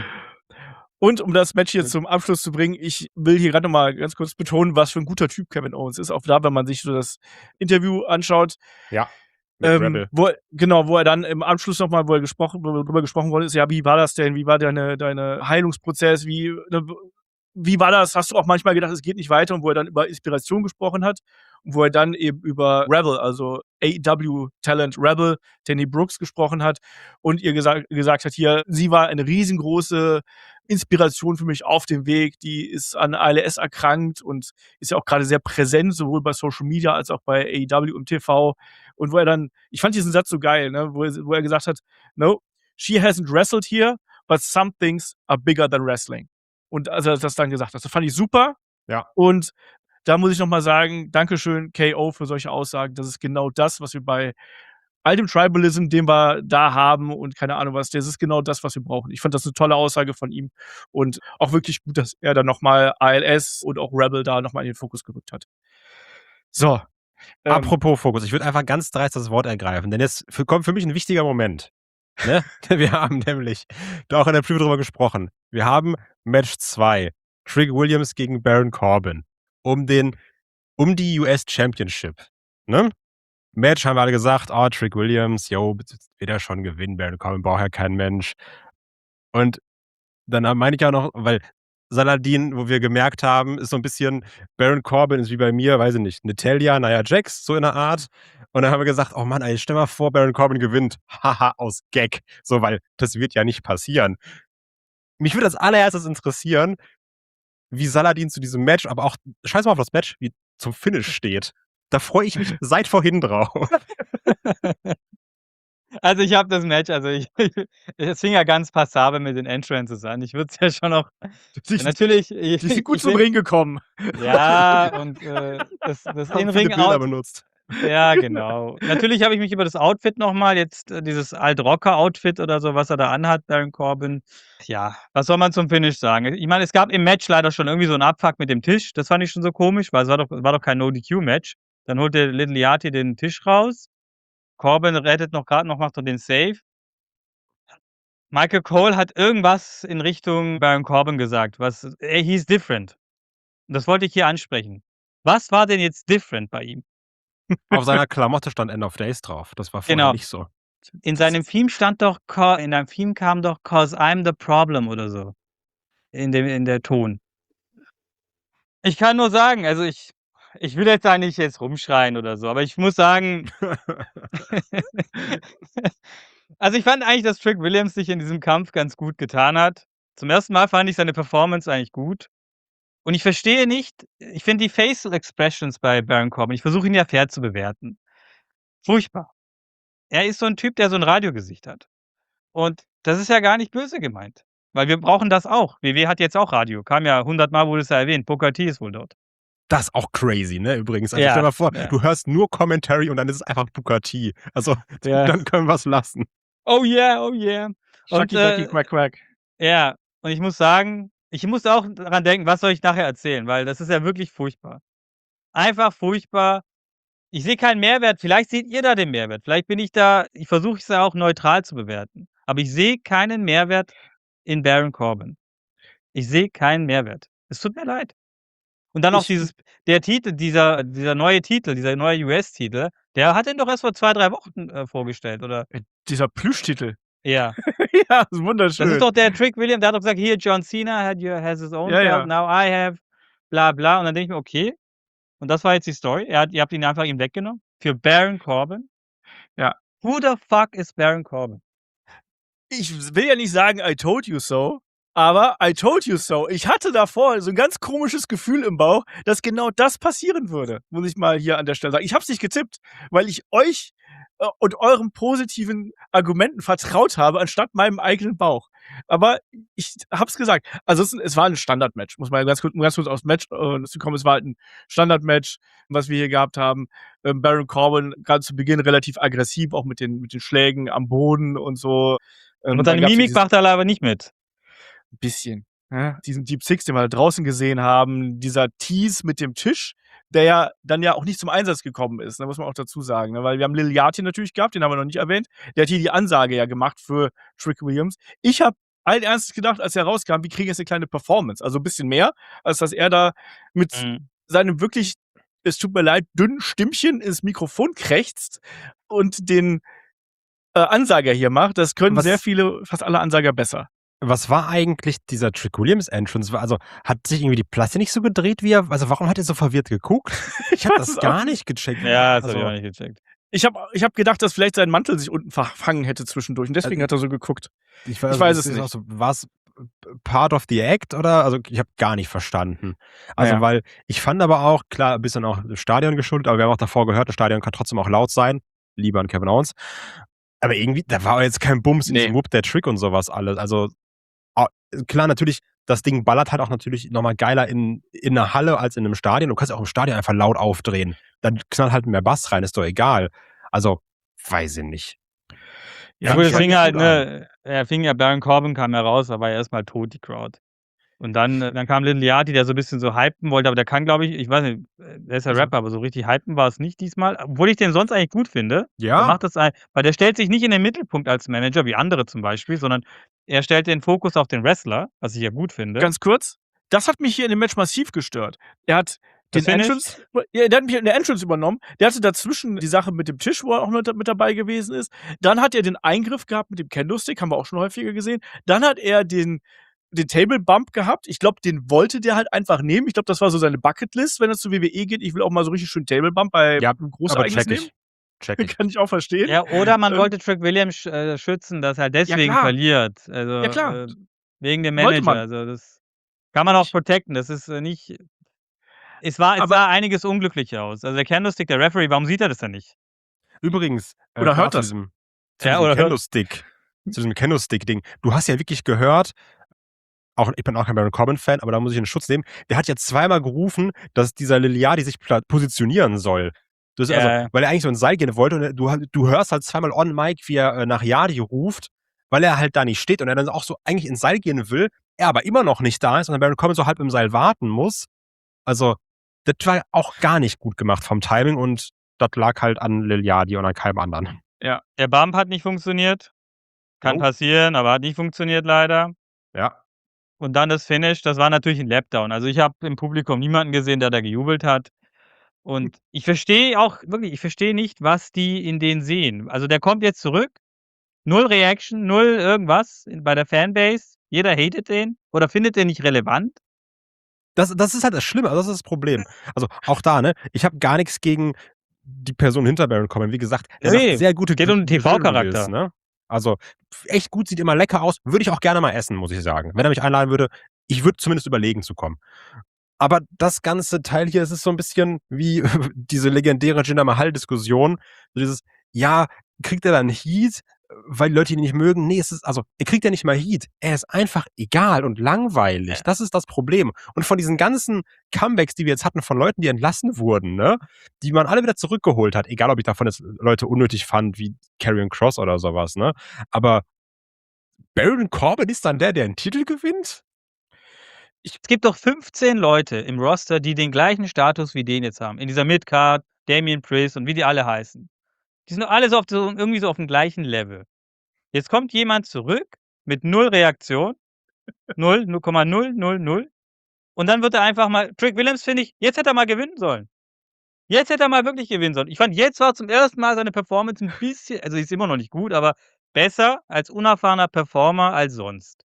Und um das Match hier zum Abschluss zu bringen, ich will hier grad noch mal ganz kurz betonen, was für 'n guter Typ Kevin Owens ist. Auch da, wenn man sich so das Interview anschaut, Ja, mit Rebel. wo er dann im Anschluss noch mal, wo drüber gesprochen worden ist: „Ja, wie war das denn? Wie war deine Heilungsprozess? Wie war das? Hast du auch manchmal gedacht, es geht nicht weiter?" Und wo er dann über Inspiration gesprochen hat und wo er dann eben über Rebel, also AEW-Talent Rebel, Danny Brooks gesprochen hat und ihr gesagt hat: „Hier, sie war eine riesengroße Inspiration für mich auf dem Weg. Die ist an ALS erkrankt und ist ja auch grade sehr präsent, sowohl bei Social Media als auch bei AEW im TV." Und wo er dann ich fand diesen Satz so geil, ne, wo er gesagt hat: „No, she hasn't wrestled here, but some things are bigger than wrestling." Und als er das dann gesagt hat, das fand ich super. Ja. Und da muss ich noch mal sagen, Dankeschön KO für solche Aussagen. Das ist genau das, was wir bei all dem Tribalism, den wir da haben und keine Ahnung was, das ist genau das, was wir brauchen. Ich fand das 'ne tolle Aussage von ihm und auch wirklich gut, dass er dann noch mal ALS und auch Rebel da noch mal in den Fokus gerückt hat. So, Apropos Fokus, ich würde einfach ganz dreist das Wort ergreifen, denn jetzt kommt für mich 'n wichtiger Moment, ne? Wir haben nämlich da auch in der Preview drüber gesprochen. Wir haben Match 2, Trick Williams gegen Baron Corbin um den um die US Championship. Ne? Match haben wir alle gesagt, Trick Williams, wird er schon gewinnen, Baron Corbin braucht ja kein Mensch. Und dann meine ich ja noch, weil Saladin, wo wir gemerkt haben, ist so ein bisschen, Baron Corbin ist wie bei mir, weiß ich nicht, Natalya, Nia Jax, so in der Art. Und dann haben wir gesagt, oh Mann, ey, stell mal vor, Baron Corbin gewinnt. Haha, aus Gag. So, weil das wird ja nicht passieren. Mich würde als allererstes interessieren, wie Saladin zu diesem Match, aber auch, scheiß mal auf das Match, wie zum Finish steht. Da freue ich mich seit vorhin drauf. Also, ich habe das Match es fing ja ganz passabel mit den Entrances an. Ich würde es ja schon noch Die, natürlich, die sind gut ich zum will Ring gekommen. ja, und, das Haben viele In-Ring Bilder Out benutzt. ja, genau. Natürlich habe ich mich über das Outfit noch mal jetzt, dieses Alt-Rocker-Outfit oder so, was er da anhat, Baron Corbin. Ja, was soll man zum Finish sagen? Ich meine, es gab im Match leider schon irgendwie so 'n Abfuck mit dem Tisch. Das fand ich schon so komisch, weil es war doch kein No-DQ-Match. Dann holt der Liliati den Tisch raus. Corbin rettet macht noch den Save. Michael Cole hat irgendwas in Richtung Baron Corbin gesagt, he's different. Und das wollte ich hier ansprechen. Was war denn jetzt different bei ihm? Auf seiner Klamotte stand End of Days drauf. Das war vorher Genau. nicht so. In seinem Theme stand doch in deinem Theme kam doch „'Cause I'm the problem" oder so in der Ton. Ich kann nur sagen, also ich will jetzt da nicht rumschreien oder so, aber ich muss sagen also, ich fand eigentlich, dass Trick Williams sich in diesem Kampf ganz gut getan hat. Zum ersten Mal fand ich seine Performance eigentlich gut. Und ich verstehe nicht ich finde die Facial Expressions bei Baron Corbin, ich versuche ihn ja fair zu bewerten. Furchtbar. Er ist so 'n Typ, der so 'n Radiogesicht hat. Und das ist ja gar nicht böse gemeint, weil wir brauchen das auch. WWE hat jetzt auch Radio, kam ja 100-mal wurde es ja erwähnt. Booker T ist wohl dort. Das ist auch crazy, ne, übrigens. Also, Ja, stell dir mal vor, ja. du hörst nur Commentary und dann ist es einfach Booker T. Also, Ja. dann können wir's lassen. Oh yeah, oh yeah. Und, Shucky Ducky Quack Quack. ja, und ich muss sagen, ich muss auch dran denken, was soll ich nachher erzählen, weil das ist ja wirklich furchtbar. Einfach furchtbar. Ich sehe keinen Mehrwert. Vielleicht seht ihr da den Mehrwert. Vielleicht ich versuche es ja auch neutral zu bewerten. Aber ich sehe keinen Mehrwert in Baron Corbin. Ich sehe keinen Mehrwert. Es tut mir leid. Und dann auch dieser neue Titel, dieser neue US-Titel, der hat ihn doch erst vor 2, 3 Wochen, vorgestellt, oder? Dieser Plüschtitel. Ja. Ja, ist wunderschön. Das ist doch der Trick Williams, der hat doch gesagt: „Hier, John Cena has his own Ja, belt, ja. now I have bla bla." Und dann denke ich mir: „Okay." Und das war jetzt die Story. Ihr habt ihn einfach ihm weggenommen für Baron Corbin? Ja. Who the fuck is Baron Corbin? Ich will ja nicht sagen, I told you so, aber I told you so. Ich hatte davor so 'n ganz komisches Gefühl im Bauch, dass genau das passieren würde, muss ich mal hier an der Stelle sagen. Ich habe es nicht getippt, weil ich euch, und euren positiven Argumenten vertraut habe, anstatt meinem eigenen Bauch. Aber ich habe es gesagt. Also, es war 'n Standardmatch, muss man ganz kurz aufs Match zu kommen. Es war halt 'n Standardmatch, was wir hier gehabt haben. Baron Corbin grad zu Beginn relativ aggressiv, auch mit den Schlägen am Boden und so. Und Dann seine gab's ja Mimik macht er aber nicht mit. bisschen, ne? Diesen Deep Six, den wir da draußen gesehen haben, dieser Tease mit dem Tisch, der ja dann ja auch nicht zum Einsatz gekommen ist, ne, muss man auch dazu sagen, ne? Weil wir haben Liliati natürlich gehabt, den haben wir noch nicht erwähnt. Der hat hier die Ansage ja gemacht für Trick Williams. Ich habe allen Ernstes gedacht, als er rauskam, wir kriegen jetzt 'ne kleine Performance, also 'n bisschen mehr, als dass er da mit seinem wirklich, es tut mir leid, dünnen Stimmchen ins Mikrofon krächzt und den Ansager hier macht. Das können fast alle Ansager besser. Was war eigentlich dieser Trick Williams Entrance? Also, hat sich irgendwie die Platte nicht so gedreht, wie also, warum hat er so verwirrt geguckt? Ich habe das gar nicht gecheckt. Ja, das habe ich Also, auch nicht gecheckt. Ich habe gedacht, dass vielleicht sein Mantel sich unten verfangen hätte zwischendurch und deswegen hat er so geguckt. ich weiß es ist nicht. auch so, war's part of the act oder? Also, ich habe gar nicht verstanden. Also, Ja. weil ich fand aber auch, klar, ein bisschen auch dem Stadion geschuldet, aber wir haben auch davor gehört, das Stadion kann trotzdem auch laut sein. Lieber an Kevin Owens. Aber irgendwie, da war jetzt kein Bums in diesem Whoop, der Trick und sowas alles. Also, klar, natürlich, das Ding ballert halt auch natürlich nochmal geiler in 'ner Halle als in 'nem Stadion. Du kannst ja auch im Stadion einfach laut aufdrehen. Dann knallt halt mehr Bass rein, ist doch egal. Also, weiß ich nicht. Ja gut, es fing halt, ne, Baron Corbin kam ja raus, da war ja erst mal tot, die Crowd. Und dann kam Liliati, der so 'n bisschen so hypen wollte, aber der kann, glaube ich weiß nicht, der ist ja Rapper, aber so richtig hypen war es nicht diesmal, obwohl ich den sonst eigentlich gut finde. Der Ja, macht das weil der stellt sich nicht in den Mittelpunkt als Manager, wie andere zum Beispiel, sondern er stellt den Fokus auf den Wrestler, was ich ja gut finde. Ganz kurz, das hat mich hier in dem Match massiv gestört. Er hat Das den Finish? Entrance, ja, der hat mich in der Entrance übernommen. Der hatte dazwischen die Sache mit dem Tisch, wo er auch mit dabei gewesen ist. Dann hat er den Eingriff gehabt mit dem Kendo-Stick, haben wir auch schon häufiger gesehen. Dann hat er den Table Bump gehabt. Ich glaube, den wollte der halt einfach nehmen. Ich glaube, das war so seine Bucketlist, wenn es zu WWE geht. Ich will auch mal so richtig schön Table Bump bei Ja, einem aber Großereignis nehmen. check ich. Kann ich auch verstehen. Ja, oder man Ähm, wollte Trick Williams schützen, dass er deswegen klar. verliert. Also Ja, klar. wegen dem Wollte Manager. man. Also das kann man auch Ich- protecten. Das ist nicht. Es sah Aber einiges unglücklich aus. Also der Candlestick, der Referee, warum sieht er das denn nicht? Übrigens, Oder hört zu das. diesem Ja, oder hört. Candlestick, zu diesem Candlestick-Ding. Du hast ja wirklich gehört, ich bin auch kein Baron Corbin-Fan, aber da muss ich in Schutz nehmen. Der hat ja zweimal gerufen, dass dieser Liliadi sich positionieren soll. Ja. Also, weil er eigentlich so ins Seil gehen wollte und du hörst halt zweimal on Mic, wie er nach Yadi ruft, weil er halt da nicht steht und er dann auch so eigentlich ins Seil gehen will, er aber immer noch nicht da ist und dann Baron Corbin so halb im Seil warten muss. Also, das war auch gar nicht gut gemacht vom Timing und das lag halt an Liliadi und an keinem anderen. Ja. Der Bump hat nicht funktioniert. Kann Jo. passieren, aber hat nicht funktioniert leider. Ja. Und dann das Finish, das war natürlich ein Lapdown. Also ich habe im Publikum niemanden gesehen, der da gejubelt hat. Und ich verstehe nicht, was die in den sehen. Also der kommt jetzt zurück, 0 Reaction, 0 irgendwas bei der Fanbase. Jeder hatet den oder findet den nicht relevant. Das ist halt das Schlimme, also das ist das Problem. Also auch da, ne? Ich habe gar nichts gegen die Person hinter Baron Corbin. Wie gesagt, der Nee, sagt sehr gute geht um den TV-Charakter. Grill-Reels, ne? Also echt gut, sieht immer lecker aus. Würde ich auch gerne mal essen, muss ich sagen. Wenn er mich einladen würde, ich würde zumindest überlegen zu kommen. Aber das ganze Teil hier, es ist so ein bisschen wie diese legendäre Jinder Mahal-Diskussion. So dieses, ja, kriegt er dann Heat, weil die Leute ihn nicht mögen? Nee, er kriegt ja nicht mal Heat. Er ist einfach egal und langweilig. Ja. Das ist das Problem. Und von diesen ganzen Comebacks, die wir jetzt hatten, von Leuten, die entlassen wurden, ne, die man alle wieder zurückgeholt hat, egal ob ich davon jetzt Leute unnötig fand, wie Karrion Kross oder sowas, ne, aber Baron Corbin ist dann der einen Titel gewinnt? Es gibt doch 15 Leute im Roster, die den gleichen Status wie den jetzt haben. In dieser Midcard, Damian Priest und wie die alle heißen. Die sind doch alle irgendwie so auf dem gleichen Level. Jetzt kommt jemand zurück mit 0 Reaktion. 0,000. Und dann wird er einfach mal. Trick Williams, finde ich, jetzt hätte er mal gewinnen sollen. Jetzt hätte er mal wirklich gewinnen sollen. Ich fand, jetzt war zum ersten Mal seine Performance ein bisschen, also ist immer noch nicht gut, aber besser als unerfahrener Performer als sonst.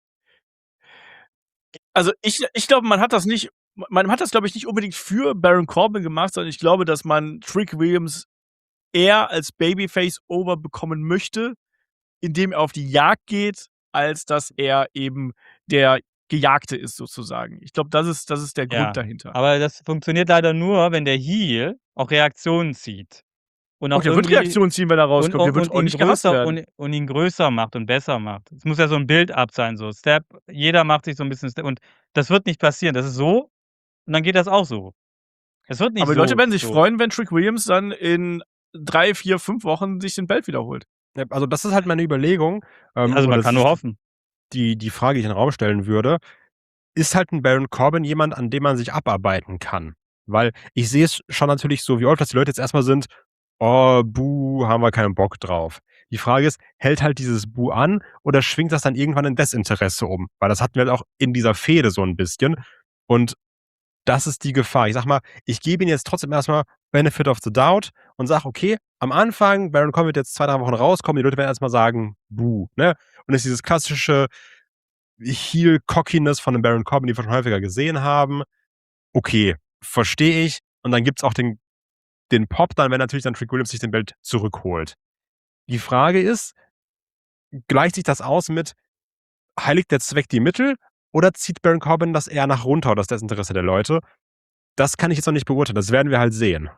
Also ich glaube, man hat das, glaube ich, nicht unbedingt für Baron Corbin gemacht, sondern ich glaube, dass man Trick Williams eher als Babyface over bekommen möchte, indem er auf die Jagd geht, als dass er eben der Gejagte ist, sozusagen. Ich glaube, das ist der Ja, Grund dahinter. aber das funktioniert leider nur, wenn der Heel auch Reaktionen zieht. Und Auch auch der wird irgendwie Reaktionen ziehen, wenn er rauskommt. Der wird und auch ihn nicht gehasst größer werden. und ihn größer macht und besser macht. Es muss ja so ein Build-up sein, so Step. Jeder macht sich so ein bisschen Step und das wird nicht passieren. Das ist so und dann geht das auch so. Es wird nicht Aber die so. Leute werden sich so. freuen, wenn Trick Williams dann in 3, 4, 5 Wochen sich den Belt wiederholt. Ja, also das ist halt meine Überlegung. Also man das kann nur ist hoffen. die Frage, die ich in den Raum stellen würde. Ist halt ein Baron Corbin jemand, an dem man sich abarbeiten kann? Weil ich sehe es schon natürlich so, wie oft, dass die Leute jetzt erstmal sind, oh, buh, haben wir keinen Bock drauf. Die Frage ist, hält halt dieses Buh an oder schwingt das dann irgendwann in Desinteresse um? Weil das hatten wir halt auch in dieser Fehde so ein bisschen. Und das ist die Gefahr. Ich sag mal, ich gebe ihm jetzt trotzdem erstmal Benefit of the Doubt und sag, okay, am Anfang, Baron Corbin wird jetzt 2, 3 Wochen rauskommen, die Leute werden erstmal sagen, buh, ne? Und es ist dieses klassische Heel-Cockiness von dem Baron Corbin, die wir schon häufiger gesehen haben. Okay, verstehe ich. Und dann gibt's auch den Pop dann, wenn natürlich dann Trick Williams sich den Belt zurückholt. Die Frage ist, gleicht sich das aus mit, heiligt der Zweck die Mittel oder zieht Baron Corbin das eher nach runter oder ist das Interesse der Leute? Das kann ich jetzt noch nicht beurteilen. Das werden wir halt sehen.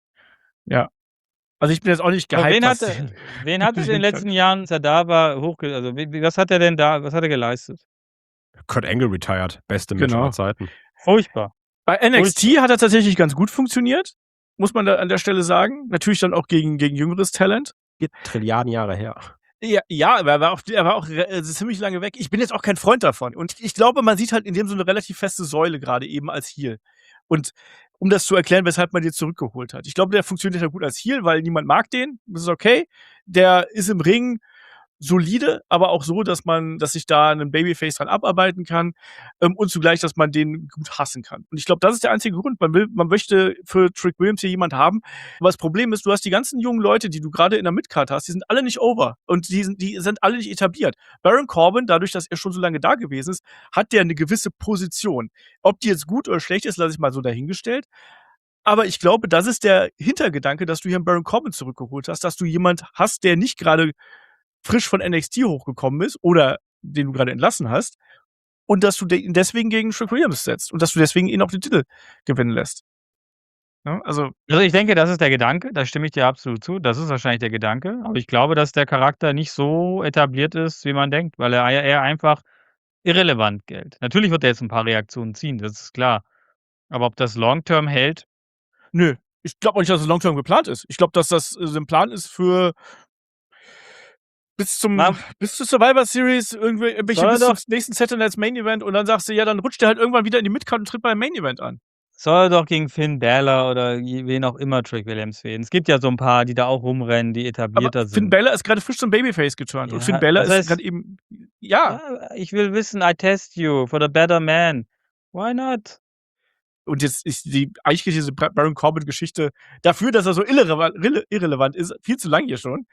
Ja. Also ich bin jetzt auch nicht Aber gehypt. wen hat es in den letzten Jahren, als er da war, was hat er denn da, was hat er geleistet? Kurt Angle retired. Beste Match Genau. aller Zeiten. Furchtbar. Bei NXT hat er tatsächlich ganz gut funktioniert, muss man da an der Stelle sagen. Natürlich dann auch gegen jüngeres Talent. 4 Trilliarden Jahre her. Ja, aber er war auch ziemlich lange weg. Ich bin jetzt auch kein Freund davon. Und ich glaube, man sieht halt in dem so eine relativ feste Säule gerade eben als Heel. Und um das zu erklären, weshalb man den zurückgeholt hat. Ich glaube, der funktioniert ja gut als Heel, weil niemand mag den. Das ist okay. Der ist im Ring solide, aber auch so, dass sich da 'nen Babyface dran abarbeiten kann, und zugleich, dass man den gut hassen kann. Und ich glaube, das ist der einzige Grund. Man möchte für Trick Williams hier jemand haben. Aber das Problem ist, du hast die ganzen jungen Leute, die du grade in der Midcard hast, die sind alle nicht over und die sind alle nicht etabliert. Baron Corbin, dadurch, dass er schon so lange da gewesen ist, hat der 'ne gewisse Position. Ob die jetzt gut oder schlecht ist, lasse ich mal so dahingestellt. Aber ich glaube, das ist der Hintergedanke, dass du hier 'n Baron Corbin zurückgeholt hast, dass du jemand hast, der nicht grade frisch von NXT hochgekommen ist oder den du gerade entlassen hast und dass du ihn deswegen gegen Trick Williams setzt und dass du deswegen ihn auch den Titel gewinnen lässt. Ne, also Also, ich denke, das ist der Gedanke, da stimme ich dir absolut zu. Das ist wahrscheinlich der Gedanke, aber ich glaube, dass der Charakter nicht so etabliert ist, wie man denkt, weil er eher einfach irrelevant gilt. Natürlich wird er jetzt 'n paar Reaktionen ziehen, das ist klar. Aber ob das long term hält, nö, ich glaube auch nicht, dass es long term geplant ist. Ich glaube, dass das, so 'n Plan ist für na, bis zur Survivor Series, irgendwelche soll er bis zum doch nächsten Saturday Night's Main Event und dann sagst du: „Ja, dann rutscht der halt irgendwann wieder in die Midcard und tritt beim Main Event an." soll er doch gegen Finn Balor oder wen auch immer Trick Williams fehlen. Es gibt ja so 'n paar, die da auch rumrennen, die Aber etablierter Finn sind. Balor ist grade frisch zum Babyface geturnt und Finn Ja, Balor was ist grad heißt eben ja. ja, ich will wissen, I test you for the better man. Why not? Und jetzt ist eigentlich geht diese Baron Corbin-Geschichte dafür, dass er so irrelevant ist, viel zu lang hier schon.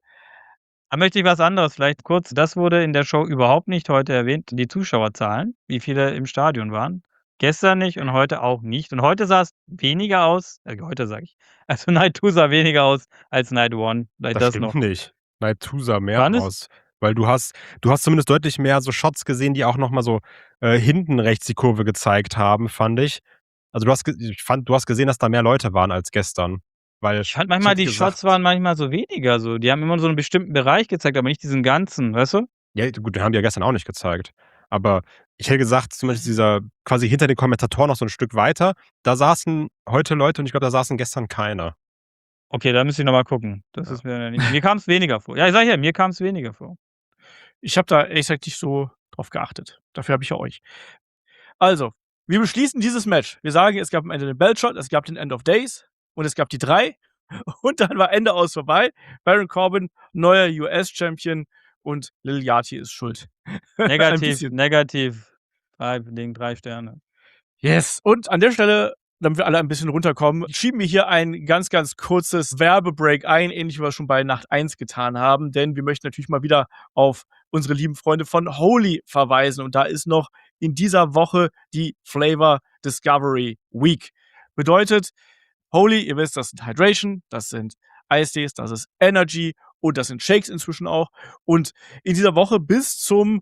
Da möchte ich was anderes vielleicht kurz. Das wurde in der Show überhaupt nicht heute erwähnt, die Zuschauerzahlen, wie viele im Stadion waren. Gestern nicht und heute auch nicht. Und heute sah es weniger aus heute sage ich. Also, Night 2 sah weniger aus als Night 1. Vielleicht Das das stimmt noch. nicht. Night 2 sah mehr Waren es aus, weil du hast zumindest deutlich mehr so Shots gesehen, die auch noch mal so, hinten rechts die Kurve gezeigt haben, fand ich. Also, du hast gesehen, dass da mehr Leute waren als gestern, weil ich fand ich manchmal, hätte die Shots gesagt waren manchmal so weniger so. Die haben immer so 'n bestimmten Bereich gezeigt, aber nicht diesen ganzen, weißt du? ja, gut, den haben die ja gestern auch nicht gezeigt. Aber ich hätte gesagt, zum Beispiel dieser quasi hinter den Kommentatoren noch so 'n Stück weiter, da saßen heute Leute und ich glaube, da saßen gestern keine. Okay, da müsste ich noch mal gucken. Das Ja. ist mir kam's weniger vor. Ja, ich sage ja, mir kam's weniger vor. Ich habe da ehrlich gesagt nicht so drauf geachtet. Dafür habe ich ja euch. Also, wir beschließen dieses Match. Wir sagen, es gab am Ende den Belt-Shot, es gab den End of Days und es gab die 3 und dann war Ende aus vorbei. Baron Corbin, neuer US-Champion und Lil Yachty ist schuld. Ein Negativ, bisschen. negativ. 3 Sterne. Yes. Und an der Stelle, damit wir alle ein bisschen runterkommen, schieben wir hier ein ganz, ganz kurzes Werbebreak ein, ähnlich wie wir es schon bei Nacht 1 getan haben, denn wir möchten natürlich mal wieder auf unsere lieben Freunde von Holy verweisen und da ist noch in dieser Woche die Flavor Discovery Week. Bedeutet, Holy, ihr wisst, das sind Hydration, das sind Eistees, das ist Energy und das sind Shakes inzwischen auch. Und in dieser Woche bis zum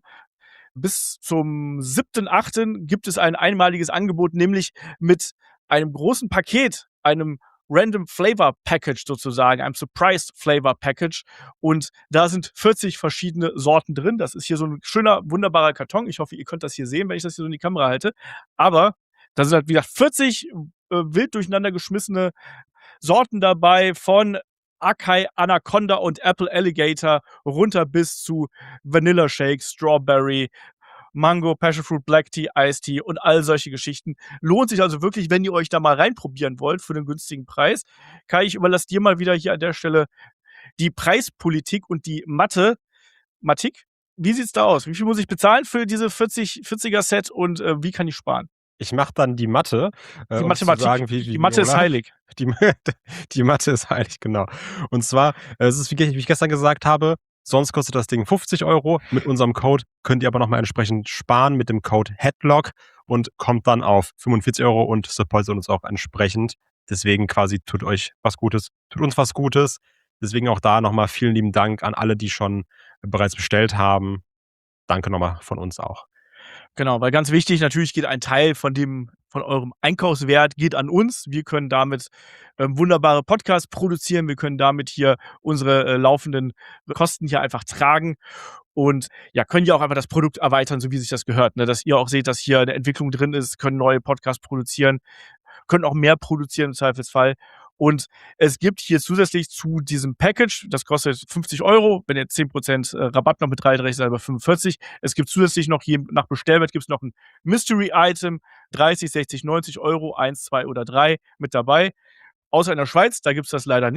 7.8. gibt es ein einmaliges Angebot, nämlich mit einem großen Paket, einem Random Flavor Package sozusagen, einem Surprise Flavor Package. Und da sind 40 verschiedene Sorten drin. Das ist hier so ein schöner, wunderbarer Karton. Ich hoffe, ihr könnt das hier sehen, wenn ich das hier so in die Kamera halte. Aber da sind halt, wie gesagt, 40 wild durcheinander geschmissene Sorten dabei, von Akai Anaconda und Apple Alligator runter bis zu Vanilla Shake, Strawberry, Mango, Passion Fruit, Black Tea, Iced Tea und all solche Geschichten. Lohnt sich also wirklich, wenn ihr euch da mal reinprobieren wollt für einen günstigen Preis. Kai, ich überlasse dir mal wieder hier an der Stelle die Preispolitik und die Mathematik. Wie sieht's da aus? Wie viel muss ich bezahlen für diese 40er Set und wie kann ich sparen? Ich mache dann die Mathe, Die um zu Mathematik. sagen, Die Mathe ist Olaf heilig. die die Mathe ist heilig, genau. Und zwar, es ist, wie ich gestern gesagt habe, sonst kostet das Ding 50 €. Mit unserem Code könnt ihr aber noch mal entsprechend sparen mit dem Code HEADLOCK und kommt dann auf 45 € und supportet uns auch entsprechend. Deswegen quasi tut uns was Gutes. Deswegen auch da noch mal vielen lieben Dank an alle, die schon bereits bestellt haben. Danke noch mal von uns auch. Genau, weil ganz wichtig, natürlich geht ein Teil von eurem Einkaufswert geht an uns. Wir können damit wunderbare Podcasts produzieren. Wir können damit hier unsere laufenden Kosten hier einfach tragen und ja, können ja auch einfach das Produkt erweitern, so wie sich das gehört. Ne? Dass ihr auch seht, dass hier eine Entwicklung drin ist, können neue Podcasts produzieren, können auch mehr produzieren im Zweifelsfall. Und es gibt hier zusätzlich zu diesem Package, das kostet 50 €, wenn ihr 10% Rabatt noch mit reinrechnet, seid ihr bei 45. Es gibt zusätzlich noch, je nach Bestellwert, gibt es noch ein Mystery-Item, 30, 60, 90 €, 1, 2 oder 3 mit dabei. Außer in der Schweiz, da gibt es das leider nicht.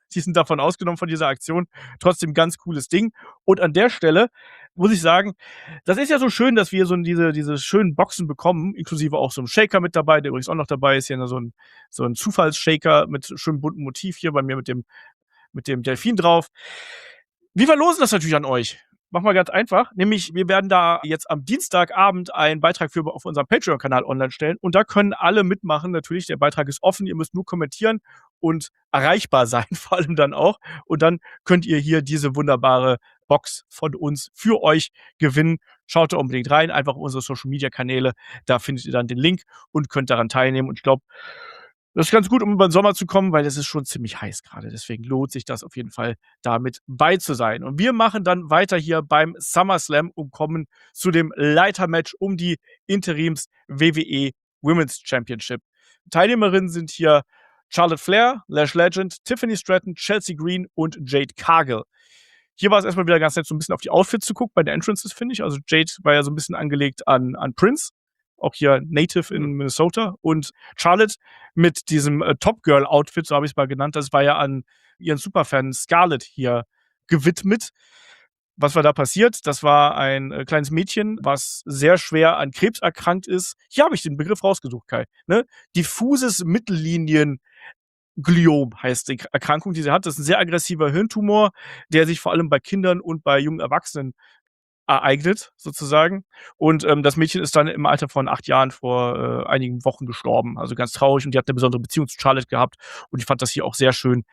Die sind davon ausgenommen von dieser Aktion. Trotzdem ganz cooles Ding. Und an der Stelle muss ich sagen, das ist ja so schön, dass wir so diese schönen Boxen bekommen, inklusive auch so einem Shaker mit dabei, der übrigens auch noch dabei ist. Hier so ein Zufallsshaker mit schönem bunten Motiv hier bei mir mit dem Delfin drauf. Wir verlosen das natürlich an euch. Machen wir ganz einfach. Nämlich, wir werden da jetzt am Dienstagabend einen Beitrag für auf unserem Patreon-Kanal online stellen. Und da können alle mitmachen. Natürlich, der Beitrag ist offen. Ihr müsst nur kommentieren und erreichbar sein, vor allem dann auch. Und dann könnt ihr hier diese wunderbare Box von uns für euch gewinnen. Schaut da unbedingt rein. Einfach auf unsere Social-Media-Kanäle. Da findet ihr dann den Link und könnt daran teilnehmen. Und ich glaube, das ist ganz gut, um über den Sommer zu kommen, weil es ist schon ziemlich heiß gerade. Deswegen lohnt sich das auf jeden Fall, damit bei zu sein. Und wir machen dann weiter hier beim SummerSlam und kommen zu dem Leitermatch um die Interims WWE Women's Championship. Teilnehmerinnen sind hier Charlotte Flair, Lash Legend, Tiffany Stratton, Chelsea Green und Jade Cargill. Hier war es erstmal wieder ganz nett, so ein bisschen auf die Outfits zu gucken bei den Entrances, finde ich. Also Jade war ja so ein bisschen angelegt an Prince. Auch hier Native in Minnesota. Und Charlotte mit diesem Top Girl Outfit, so habe ich es mal genannt, das war ja an ihren Superfan Scarlett hier gewidmet. Was war da passiert? Das war ein kleines Mädchen, was sehr schwer an Krebs erkrankt ist. Hier habe ich den Begriff rausgesucht, Kai. Ne? Diffuses Mittellinien Gliom heißt die Erkrankung, die sie hat. Das ist ein sehr aggressiver Hirntumor, der sich vor allem bei Kindern und bei jungen Erwachsenen ereignet, sozusagen. Und das Mädchen ist dann im Alter von 8 Jahren vor einigen Wochen gestorben. Also ganz traurig. Und die hat eine besondere Beziehung zu Charlotte gehabt. Und ich fand das hier auch sehr schön,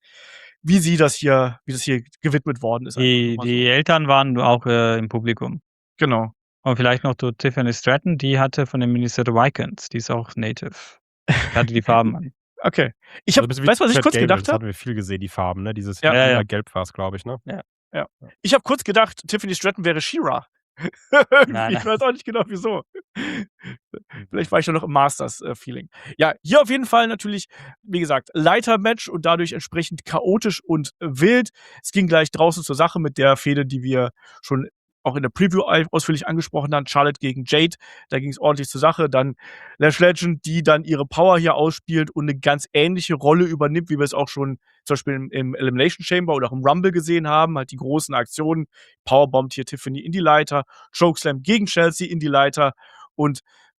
wie das hier gewidmet worden ist. Die Eltern waren auch im Publikum. Genau. Und vielleicht noch zu Tiffany Stratton, die hatte von den Minnesota Vikings, die ist auch Native. Die hatte die Farben an. Okay. Weißt du, was ich kurz gedacht Das hatten habe? wir viel gesehen, die Farben, ne? Dieses Ja. Gelb war es, glaube ich, ne? Ja. Ich habe kurz gedacht, Tiffany Stratton wäre She-Ra. Nein. Ich weiß auch nicht genau, wieso. Vielleicht war ich ja noch im Masters-Feeling. Ja, hier auf jeden Fall natürlich, wie gesagt, Leiter-Match und dadurch entsprechend chaotisch und wild. Es ging gleich draußen zur Sache mit der Fehde, die wir schon auch in der Preview ausführlich angesprochen haben. Charlotte gegen Jade, da ging es ordentlich zur Sache. Dann Lash Legend, die dann ihre Power hier ausspielt und eine ganz ähnliche Rolle übernimmt, wie wir es auch schon zum Beispiel im Elimination Chamber oder auch im Rumble gesehen haben. Halt die großen Aktionen. Powerbombt hier Tiffany in die Leiter, Chokeslam gegen Chelsea in die Leiter und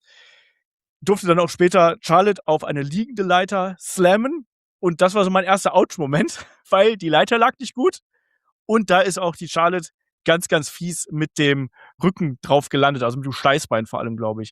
durfte dann auch später Charlotte auf eine liegende Leiter slammen. Und das war so mein erster Ouch-Moment, weil die Leiter lag nicht gut. Und da ist auch die Charlotte ganz, ganz fies mit dem Rücken drauf gelandet, also mit dem Steißbein vor allem, glaube ich.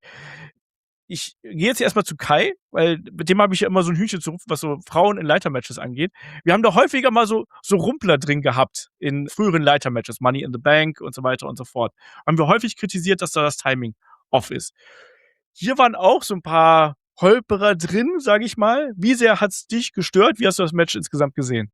Ich gehe jetzt erstmal zu Kai, weil mit dem habe ich ja immer so ein Hühnchen zu rufen, was so Frauen in Leitermatches angeht. Wir haben da häufiger mal so Rumpler drin gehabt in früheren Leitermatches, Money in the Bank und so weiter und so fort. Haben wir häufig kritisiert, dass da das Timing off ist. Hier waren auch so ein paar Holperer drin, sage ich mal. Wie sehr hat's dich gestört? Wie hast du das Match insgesamt gesehen?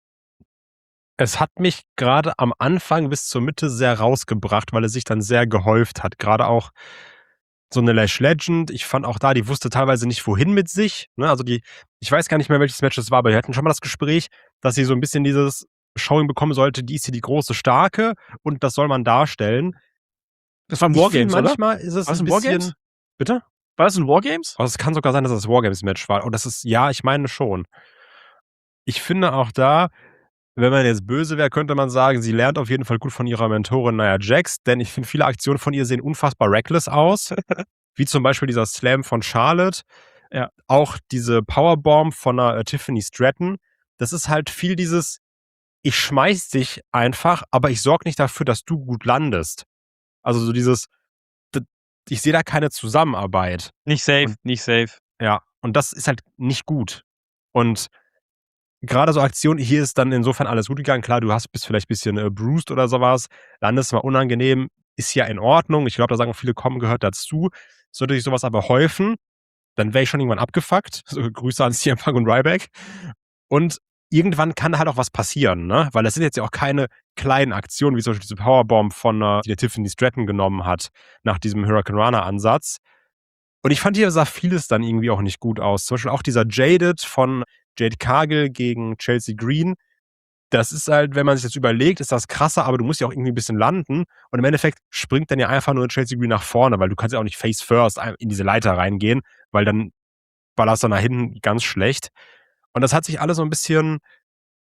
Es hat mich gerade am Anfang bis zur Mitte sehr rausgebracht, weil es sich dann sehr gehäuft hat. Gerade auch so eine Lash Legend. Ich fand auch da, die wusste teilweise nicht, wohin mit sich. Ne? Also ich weiß gar nicht mehr, welches Match es war, aber wir hatten schon mal das Gespräch, dass sie so ein bisschen dieses Showing bekommen sollte, die ist hier die große Starke und das soll man darstellen. Das war ein Wargames, oder? Manchmal ist es ein bisschen... Wargames? Bitte? War das ein Wargames? Also es kann sogar sein, dass das Wargames-Match war. Und das ist, ja, ich meine schon. Ich finde auch da, wenn man jetzt böse wäre, könnte man sagen, sie lernt auf jeden Fall gut von ihrer Mentorin Nia Jax, denn ich finde, viele Aktionen von ihr sehen unfassbar reckless aus. Wie zum Beispiel dieser Slam von Charlotte. Ja. Auch diese Powerbomb von Tiffany Stratton. Das ist halt viel dieses, ich schmeiß dich einfach, aber ich sorge nicht dafür, dass du gut landest. Also so dieses, ich sehe da keine Zusammenarbeit. Nicht safe. Ja, und das ist halt nicht gut. Und gerade so Aktionen, hier ist dann insofern alles gut gegangen. Klar, bist vielleicht ein bisschen bruised oder sowas, landest mal unangenehm, ist ja in Ordnung. Ich glaube, da sagen viele, kommen gehört dazu. Sollte sich sowas aber häufen, dann wäre ich schon irgendwann abgefuckt. So, Grüße an CM Punk und Ryback. Und irgendwann kann halt auch was passieren, ne? Weil das sind jetzt ja auch keine kleinen Aktionen, wie zum Beispiel diese Powerbomb die der Tiffany Stratton genommen hat, nach diesem Hurricane Rana-Ansatz. Und ich fand, hier sah vieles dann irgendwie auch nicht gut aus. Zum Beispiel auch dieser Jaded von Jade Cargill gegen Chelsea Green. Das ist halt, wenn man sich das überlegt, ist das krasser, aber du musst ja auch irgendwie ein bisschen landen. Und im Endeffekt springt dann ja einfach nur Chelsea Green nach vorne, weil du kannst ja auch nicht face first in diese Leiter reingehen, weil dann ballerst du nach hinten ganz schlecht. Und das hat sich alles so ein bisschen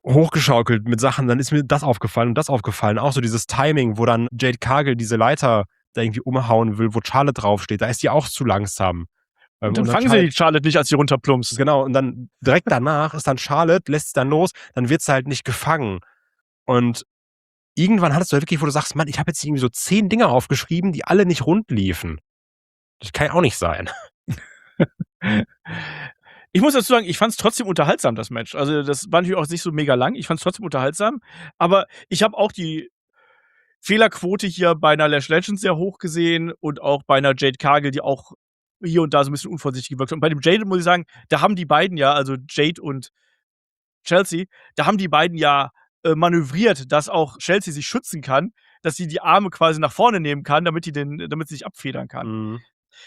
hochgeschaukelt mit Sachen, dann ist mir das aufgefallen und das aufgefallen. Auch so dieses Timing, wo dann Jade Cargill diese Leiter da irgendwie umhauen will, wo Charlotte draufsteht, da ist die auch zu langsam. Und dann fangen sie die Charlotte nicht, als sie runterplumpst. Genau, und dann direkt danach ist dann Charlotte, lässt es dann los, dann wird sie halt nicht gefangen. Und irgendwann hattest du halt wirklich, wo du sagst, Mann, ich habe jetzt irgendwie so 10 Dinge aufgeschrieben, die alle nicht rund liefen. Das kann ja auch nicht sein. Ich muss dazu sagen, ich fand es trotzdem unterhaltsam, das Match. Also, das war natürlich auch nicht so mega lang. Ich fand es trotzdem unterhaltsam. Aber ich habe auch die Fehlerquote hier bei einer Lash Legends sehr hoch gesehen und auch bei einer Jade Cargill, die auch hier und da so ein bisschen unvorsichtig gewirkt hat. Und bei dem Jade muss ich sagen, da haben die beiden ja, also Jade und Chelsea, da haben die beiden ja manövriert, dass auch Chelsea sich schützen kann, dass sie die Arme quasi nach vorne nehmen kann, damit sie sich abfedern kann. Mhm.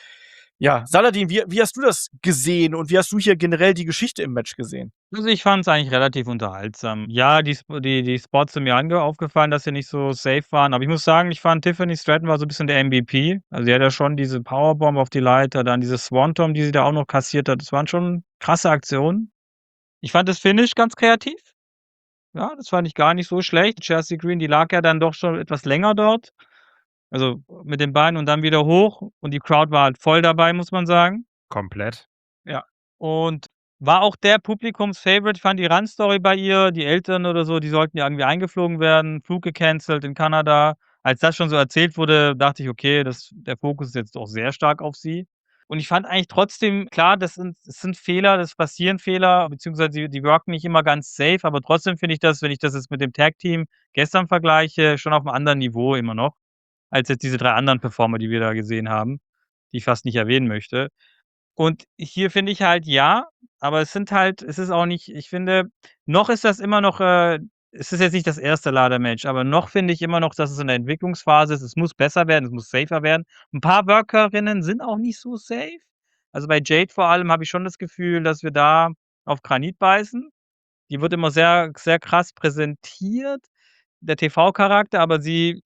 Ja, Saladin, wie hast du das gesehen und wie hast du hier generell die Geschichte im Match gesehen? Also, ich fand es eigentlich relativ unterhaltsam. Ja, die Spots sind mir aufgefallen, dass sie nicht so safe waren, aber ich muss sagen, ich fand Tiffany Stratton war so 'n bisschen der MVP. Also, sie hat ja schon diese Powerbomb auf die Leiter, dann diese Swanton, die sie da auch noch kassiert hat. Das waren schon krasse Aktionen. Ich fand das Finish ganz kreativ. Ja, das fand ich gar nicht so schlecht. Chelsea Green, die lag ja dann doch schon etwas länger dort. Also, mit den Beinen und dann wieder hoch und die Crowd war halt voll dabei, muss man sagen. Komplett. Ja. Und war auch der Publikumsfavorite. Ich fand die Run-Story bei ihr, die Eltern oder so, die sollten ja irgendwie eingeflogen werden, Flug gecancelt in Kanada. Als das schon so erzählt wurde, dachte ich: „Okay, der Fokus ist jetzt doch sehr stark auf sie.“ Und ich fand eigentlich trotzdem klar, es sind Fehler, das passieren Fehler, beziehungsweise die worken nicht immer ganz safe, aber trotzdem finde ich das, wenn ich das jetzt mit dem Tag-Team gestern vergleiche, schon auf 'nem anderen Niveau immer noch, als jetzt diese 3 anderen Performer, die wir da gesehen haben, die ich fast nicht erwähnen möchte. Und hier finde ich halt ja, aber es ist auch nicht ich finde, noch ist das immer noch es ist jetzt nicht das erste Ladder-Match, aber noch finde ich immer noch, dass es in der Entwicklungsphase ist. Es muss besser werden, es muss safer werden. 'N paar Workerinnen sind auch nicht so safe. Also, bei Jade vor allem habe ich schon das Gefühl, dass wir da auf Granit beißen. Die wird immer sehr, sehr krass präsentiert, der TV-Charakter, aber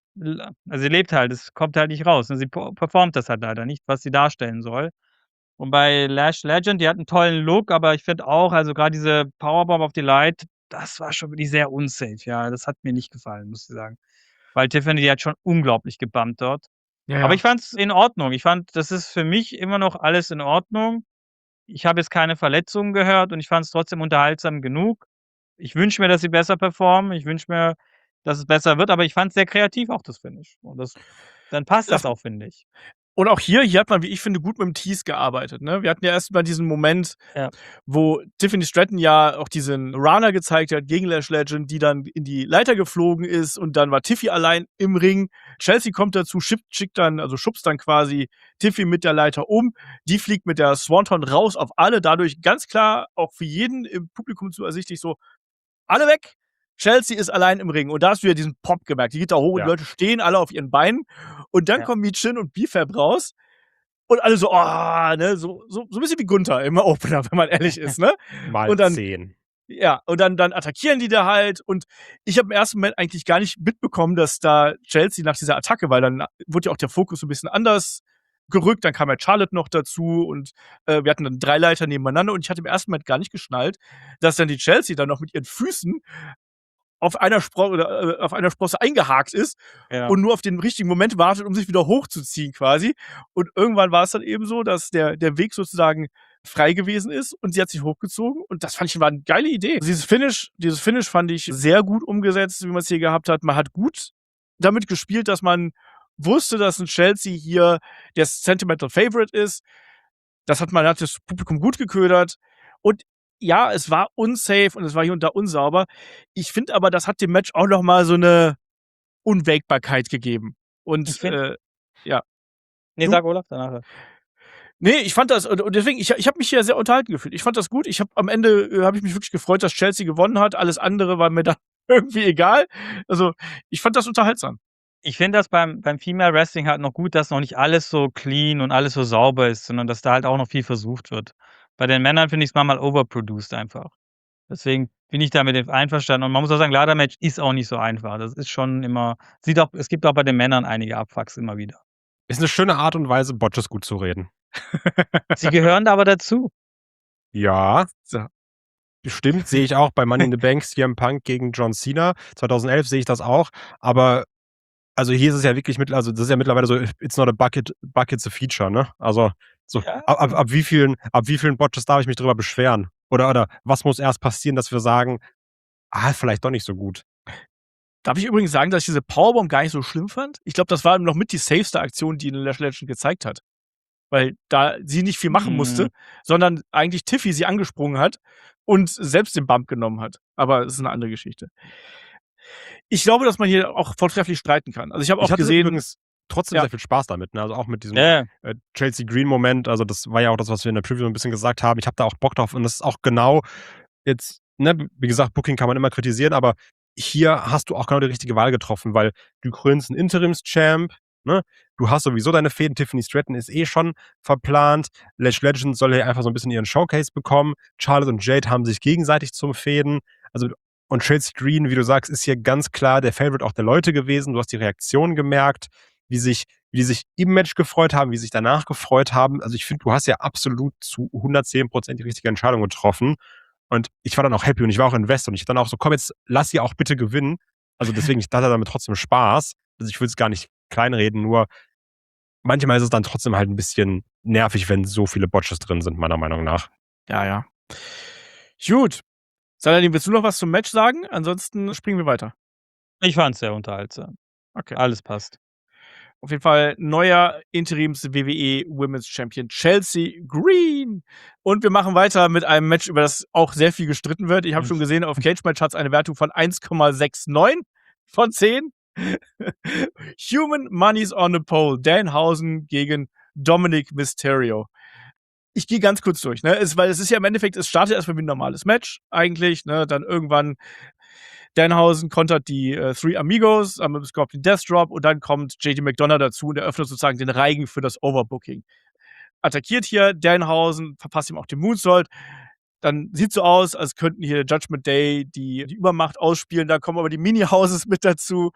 sie lebt halt, es kommt halt nicht raus, ne? Sie performt das halt leider nicht, was sie darstellen soll. Und bei Lash Legend, die hat 'n tollen Look, aber ich finde auch, also grad diese Powerbomb auf die Light, das war schon wirklich sehr unsafe, ja. Das hat mir nicht gefallen, muss ich sagen. Weil Tiffany, die hat schon unglaublich gebumpt dort. Ja, Aber ja. ich fand's in Ordnung. Ich fand, das ist für mich immer noch alles in Ordnung. Ich habe jetzt keine Verletzungen gehört und ich fand's trotzdem unterhaltsam genug. Ich wünsche mir, dass sie besser performen. Ich wünsche mir, dass es besser wird, aber ich fand's sehr kreativ auch das Finish. Und dann passt das auch, finde ich. Und auch hier hat man, wie ich finde, gut mit dem Tease gearbeitet, ne? Wir hatten ja erst mal diesen Moment, Ja. wo Tiffany Stratton ja auch diesen Runner gezeigt hat gegen Lash Legend, die dann in die Leiter geflogen ist und dann war Tiffy allein im Ring. Chelsea kommt dazu, schubst dann quasi Tiffy mit der Leiter um. Die fliegt mit der Swanton raus auf alle, dadurch ganz klar auch für jeden im Publikum zu ersichtlich so: Alle weg! Chelsea ist allein im Ring. Und da hast du ja diesen Pop gemerkt. Die geht da hoch und die Leute stehen alle auf ihren Beinen. Und dann Ja. kommen Michin und B-Fab raus. Und alle so, ne, so ein bisschen wie Gunther im Opener, wenn man ehrlich ist, ne? Mal Und dann 10. ja, und dann attackieren die da halt. Und ich habe im ersten Moment eigentlich gar nicht mitbekommen, dass da Chelsea nach dieser Attacke, weil dann wurde ja auch der Fokus so ein bisschen anders gerückt. Dann kam ja Charlotte noch dazu und wir hatten dann 3 Leiter nebeneinander. Und ich hatte im ersten Moment gar nicht geschnallt, dass dann die Chelsea dann noch mit ihren Füßen auf einer Sprosse eingehakt ist Ja. und nur auf den richtigen Moment wartet, um sich wieder hochzuziehen quasi. Und irgendwann war es dann eben so, dass der Weg sozusagen frei gewesen ist und sie hat sich hochgezogen und das fand ich war 'ne geile Idee. Dieses Finish fand ich sehr gut umgesetzt, wie man's hier gehabt hat. Man hat gut damit gespielt, dass man wusste, dass 'n Chelsea hier der Sentimental Favorite ist. Man hat das Publikum gut geködert und ja, es war unsafe und es war hier und da unsauber. Ich finde aber, das hat dem Match auch noch mal so 'ne Unwägbarkeit gegeben. Und, Ich finde ja. Ne, Du? sag Olaf, danach. Ne, ich fand das und deswegen, ich habe mich hier sehr unterhalten gefühlt. Ich fand das gut. Am Ende habe ich mich wirklich gefreut, dass Chelsea gewonnen hat. Alles andere war mir dann irgendwie egal. Also, ich fand das unterhaltsam. Ich finde das beim Female Wrestling halt noch gut, dass noch nicht alles so clean und alles so sauber ist, sondern dass da halt auch noch viel versucht wird. Bei den Männern finde ich's manchmal overproduced einfach. Deswegen bin ich damit einverstanden und man muss auch sagen, Ladder-Match ist auch nicht so einfach. Das ist schon immer es gibt auch bei den Männern einige Abfucks immer wieder. Ist 'ne schöne Art und Weise, Botches gut zu reden. Sie gehören da aber dazu. Ja. So. Stimmt, sehe ich auch bei Money in the Bank, CM Punk gegen John Cena. 2011 sehe ich das auch. Aber also hier ist es ja wirklich also das ist ja mittlerweile so, it's not a bucket, bucket's a feature, ne? Also so, Ja. ab wie vielen Botches darf ich mich drüber beschweren? Oder was muss erst passieren, dass wir sagen, vielleicht doch nicht so gut. Darf ich übrigens sagen, dass ich diese Powerbomb gar nicht so schlimm fand? Ich glaube, das war noch mit die safeste Aktion, die Lash Legend gezeigt hat. Weil da sie nicht viel machen musste, sondern eigentlich Tiffy sie angesprungen hat und selbst den Bump genommen hat. Aber es ist eine andere Geschichte. Ich glaube, dass man hier auch vortrefflich streiten kann. Also ich habe auch hatte gesehen, übrigens trotzdem Ja. sehr viel Spaß damit, ne? Also auch mit diesem Ja, Chelsea Green-Moment. Also das war ja auch das, was wir in der Preview so ein bisschen gesagt haben. Ich habe da auch Bock drauf und das ist auch genau jetzt, ne, wie gesagt, Booking kann man immer kritisieren, aber hier hast du auch genau die richtige Wahl getroffen, weil du krönst einen Interims-Champ, ne? Du hast sowieso deine Fäden. Tiffany Stratton ist schon verplant. Lash Legend soll hier einfach so ein bisschen ihren Showcase bekommen. Charlotte und Jade haben sich gegenseitig zum Fäden. Also und Chelsea Green, wie du sagst, ist hier ganz klar der Favorite auch der Leute gewesen. Du hast die Reaktion gemerkt, wie die sich im Match gefreut haben, wie sie sich danach gefreut haben. Also ich finde, du hast ja absolut zu 110% die richtige Entscheidung getroffen. Und ich war dann auch happy und ich war auch invest und ich dann auch so, komm, jetzt lass sie auch bitte gewinnen. Also deswegen, ich hatte damit trotzdem Spaß. Also ich will es gar nicht kleinreden, nur manchmal ist es dann trotzdem halt ein bisschen nervig, wenn so viele Botches drin sind, meiner Meinung nach. ja. Gut. Saladin, willst du noch was zum Match sagen? Ansonsten springen wir weiter. ich fand's sehr unterhaltsam. Okay. Alles passt. Auf jeden Fall neuer Interims-WWE Women's Champion Chelsea Green. Und wir machen weiter mit einem Match, über das auch sehr viel gestritten wird. Ich habe schon gesehen, auf Cage Match hat es eine Wertung von 1,69 von 10. Human Money's on the Pole. Danhausen gegen Dominic Mysterio. Ich gehe ganz kurz durch, ne? Weil es ist ja im Endeffekt, es startet erstmal wie ein normales Match eigentlich, ne? Dann irgendwann Danhausen kontert die Three Amigos mit dem Scorpion Death Drop und dann kommt JD McDonough dazu und eröffnet sozusagen den Reigen für das Overbooking. Attackiert hier Danhausen, verpasst ihm auch den Moonsault. Dann sieht so aus, als könnten hier Judgment Day die Übermacht ausspielen. Da kommen aber die Mini-Houses mit dazu.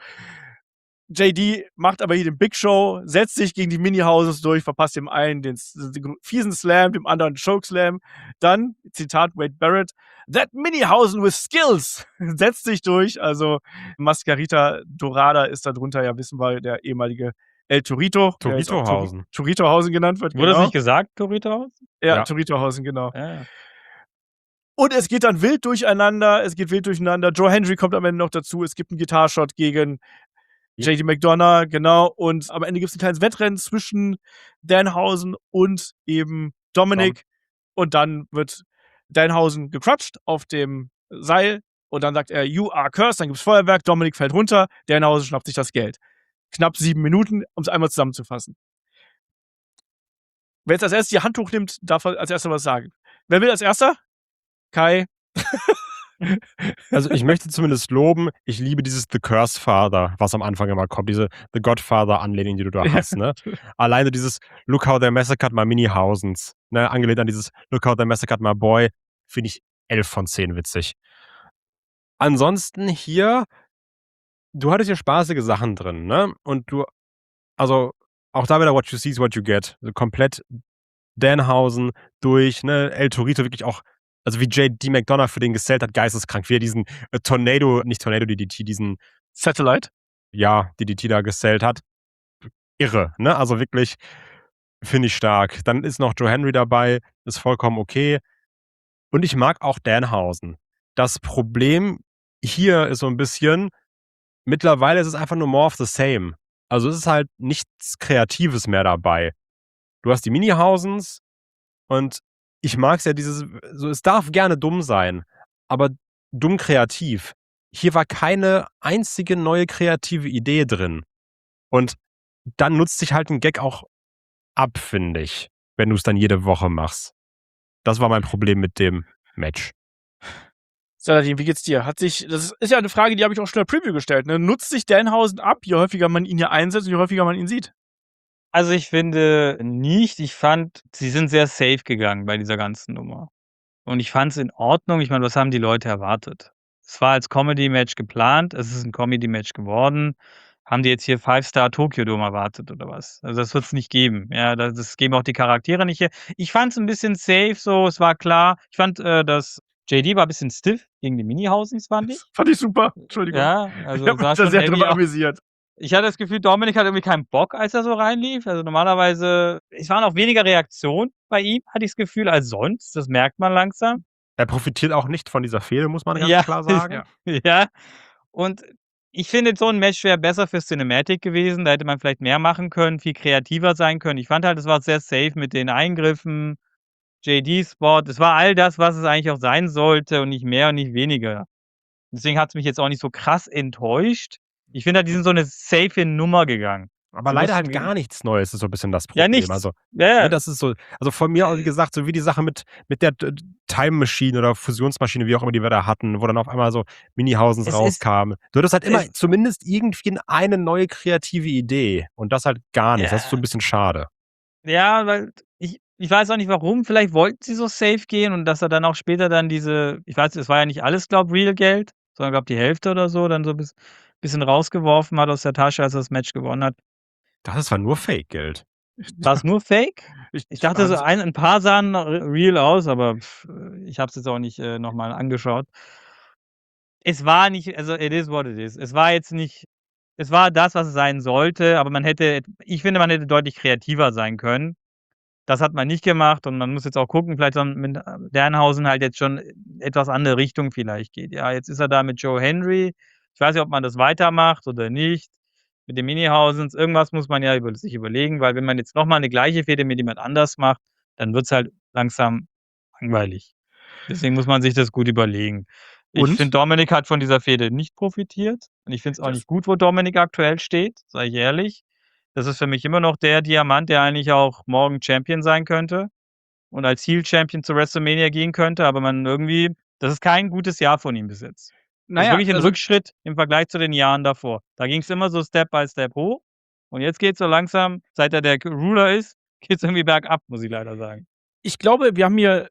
JD macht aber hier den Big Show, setzt sich gegen die Mini-Houses durch, verpasst dem einen den fiesen Slam, dem anderen Chokeslam. Dann, Zitat Wade Barrett, that Mini-Hausen with skills setzt sich durch. Also Mascarita Dorada ist da drunter, ja, wissen wir, der ehemalige El Torito. der jetzt auch Toritohausen. Toritohausen genannt wird. Wurde das genau. nicht gesagt, Torito? Ja, Ja. Toritohausen, genau. Ja. Und es geht dann wild durcheinander. Joe Hendry kommt am Ende noch dazu. Es gibt einen Gitarshot gegen JD McDonough, genau. Und am Ende gibt es ein kleines Wettrennen zwischen Danhausen und eben Dominic. Und dann wird Danhausen gecrutcht auf dem Seil. Und dann sagt er, you are cursed. Dann gibt es Feuerwerk. Dominic fällt runter. Danhausen schnappt sich das Geld. Knapp 7 Minuten, um es einmal zusammenzufassen. Wer jetzt als erstes die Hand hochnimmt, darf als erster was sagen. Wer will als erster? Kai. Also ich möchte zumindest loben, ich liebe dieses The Curse Father, was am Anfang immer kommt, diese The Godfather-Anlehnung, die du da hast, ne? Alleine dieses Look how they massacred my Mini-Hausens, ne? Angelehnt an dieses Look how they massacred my boy, finde ich 11 von 10 witzig. Ansonsten hier, du hattest hier spaßige Sachen drin, ne? Und also auch da wieder what you see is what you get. Also komplett Danhausen durch, ne? El Torito wirklich auch, also wie JD McDonough für den gesellt hat, geisteskrank. Wie er diesen DDT, diesen Satellite. Ja, DDT da gesellt hat. Irre, ne? Also wirklich, finde ich stark. Dann ist noch Joe Hendry dabei, ist vollkommen okay. Und ich mag auch Danhausen. Das Problem hier ist so ein bisschen, mittlerweile ist es einfach nur more of the same. Also es ist halt nichts Kreatives mehr dabei. Du hast die Mini-Hausens und ich mag es ja es darf gerne dumm sein, aber dumm kreativ. Hier war keine einzige neue kreative Idee drin. Und dann nutzt sich halt ein Gag auch ab, finde ich, wenn du es dann jede Woche machst. Das war mein Problem mit dem Match. Saladin, wie geht's dir? Das ist ja eine Frage, die habe ich auch schon in der Preview gestellt. Ne? Nutzt sich Danhausen ab, je häufiger man ihn hier einsetzt und je häufiger man ihn sieht? Also, ich finde nicht. Ich fand, sie sind sehr safe gegangen bei dieser ganzen Nummer. Und ich fand's in Ordnung. Ich meine, was haben die Leute erwartet? Es war als Comedy-Match geplant. Es ist ein Comedy-Match geworden. Haben die jetzt hier 5-Star Tokyo Dome erwartet oder was? Also, das wird's nicht geben. Ja, das geben auch die Charaktere nicht her. Ich fand's ein bisschen safe so. Es war klar. Ich fand, dass JD war ein bisschen stiff gegen die Minihausens, fand ich. Das fand ich super. Entschuldigung. Ja, Ich also habe mich sah da schon sehr heavy drüber aus. amüsiert. Ich hatte das Gefühl, Dominik hat irgendwie keinen Bock, als er so reinlief. Also normalerweise, es waren auch weniger Reaktionen bei ihm, hatte ich das Gefühl, als sonst. Das merkt man langsam. Er profitiert auch nicht von dieser Fehde, muss man ganz Ja, klar sagen. Ja. ja. Und ich finde, so ein Match wäre besser für Cinematic gewesen. Da hätte man vielleicht mehr machen können, viel kreativer sein können. Ich fand halt, es war sehr safe mit den Eingriffen, JD-Spot. Es war all das, was es eigentlich auch sein sollte und nicht mehr und nicht weniger. Deswegen hat's mich jetzt auch nicht so krass enttäuscht. Ich finde halt, die sind so 'ne safe Nummer gegangen. Aber Sie leider wussten halt ge gar nichts Neues ist so 'n bisschen das Ja, Problem. nichts. Also, Ja, ne, ja. das ist so also von mir aus, wie gesagt, so wie die Sache mit der Time Machine oder Fusionsmaschine, wie auch immer, die wir da hatten, wo dann auf einmal so Minihausens Es ist rauskamen. Du hattest halt immer es zumindest irgendwie eine neue kreative Idee und das halt gar nicht. Das ist so 'n Ja. bisschen schade. Ja, weil ich weiß auch nicht warum. Vielleicht wollten sie so safe gehen und dass er dann auch später dann diese ich weiß, es war ja nicht alles, glaube Real Geld, sondern glaube die Hälfte oder so, dann so bisschen rausgeworfen hat aus der Tasche, als er das Match gewonnen hat. Das war nur Fake-Geld. War's nur Fake? Ich dachte so, Also, ein paar sahen real aus, aber ich habe es jetzt auch nicht, noch mal angeschaut. Es war nicht also, it is what it is. Es war jetzt nicht es war das, was es sein sollte, aber ich finde, man hätte deutlich kreativer sein können. Das hat man nicht gemacht und man muss jetzt auch gucken, vielleicht dann mit Danhausen halt jetzt schon etwas andere Richtung vielleicht geht. Ja, jetzt ist er da mit Joe Hendry. Ich weiß nicht, ob man das weitermacht oder nicht. Mit den Minihausens, irgendwas muss man ja sich überlegen, weil wenn man jetzt noch mal 'ne gleiche Fehde mit jemand anders macht, dann wird's halt langsam langweilig. Deswegen muss man sich das gut überlegen. Ich und? finde, Dominik hat von dieser Fehde nicht profitiert und ich finde es auch Das nicht gut, wo Dominik aktuell steht, sage ich ehrlich. Das ist für mich immer noch der Diamant, der eigentlich auch morgen Champion sein könnte und als Heel Champion zu WrestleMania gehen könnte, aber man irgendwie das ist kein gutes Jahr von ihm bis jetzt. na Das ist ja, wirklich 'n also Rückschritt im Vergleich zu den Jahren davor. Da ging's immer so Step by Step hoch und jetzt geht's so langsam, seit er der Ruler ist, geht's irgendwie bergab, muss ich leider sagen. ich glaube, wir haben hier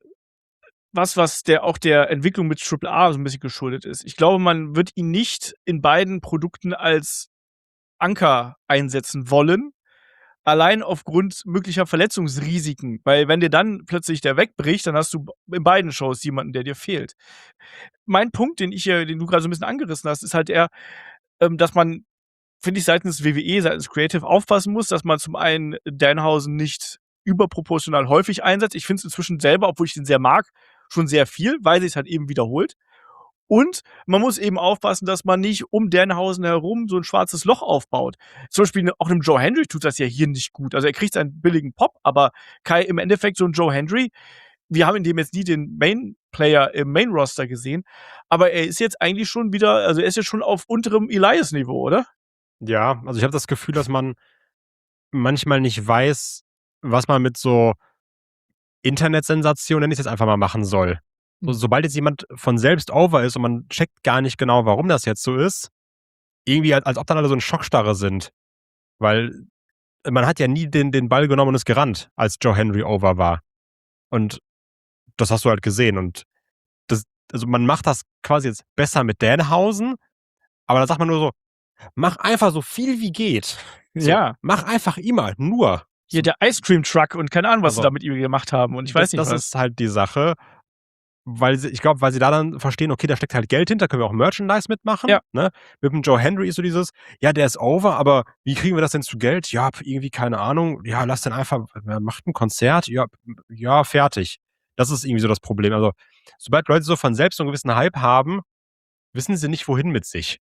was der Entwicklung mit Triple A so 'n bisschen geschuldet ist. Ich glaube, man wird ihn nicht in beiden Produkten als Anker einsetzen wollen, allein aufgrund möglicher Verletzungsrisiken, weil wenn dir dann plötzlich der wegbricht, dann hast du in beiden Shows jemanden, der dir fehlt. Mein Punkt, den du grade so 'n bisschen angerissen hast, ist halt dass man, finde ich, seitens WWE, seitens Creative aufpassen muss, dass man zum einen Danhausen nicht überproportional häufig einsetzt. Ich finde es inzwischen selber, obwohl ich den sehr mag, schon sehr viel, weil sich's halt eben wiederholt. Und man muss eben aufpassen, dass man nicht um Danhausen herum so 'n schwarzes Loch aufbaut. Zum Beispiel auch 'nem Joe Hendry tut das ja hier nicht gut. Also, er kriegt seinen billigen Pop, aber im Endeffekt so 'n Joe Hendry, wir haben in dem jetzt nie den Main Player im Main Roster gesehen, aber er ist jetzt eigentlich schon wieder also, er ist jetzt schon auf unterem Elias-Niveau, oder? Ja, also ich habe das Gefühl, dass man manchmal nicht weiß, was man mit so Internetsensationen, nenne ich's jetzt einfach mal, machen soll. Sobald jetzt jemand von selbst over ist und man checkt gar nicht genau, warum das jetzt so ist, irgendwie als ob dann alle so in Schockstarre sind. Weil man hat ja nie den Ball genommen und ist gerannt, als Joe Hendry over war. Und das hast du halt gesehen. Und also man macht das quasi jetzt besser mit Danhausen, aber da sagt man nur so, mach einfach so viel wie geht. So, Ja. mach einfach immer, nur. Hier der Ice Cream Truck und keine Ahnung, was sie Also, da mit ihm gemacht haben und ich weiß nicht das was. ist halt die Sache, weil ich glaube, weil sie da dann verstehen, okay, da steckt halt Geld hinter, können wir auch Merchandise mitmachen. Ja. Ne? Mit dem Joe Hendry ist so dieses, ja, der ist over, aber wie kriegen wir das denn zu Geld? Ja, irgendwie keine Ahnung. Ja, lass den einfach, macht ein Konzert. Ja, fertig. Das ist irgendwie so das Problem. Also, sobald Leute so von selbst so einen gewissen Hype haben, wissen sie nicht, wohin mit sich.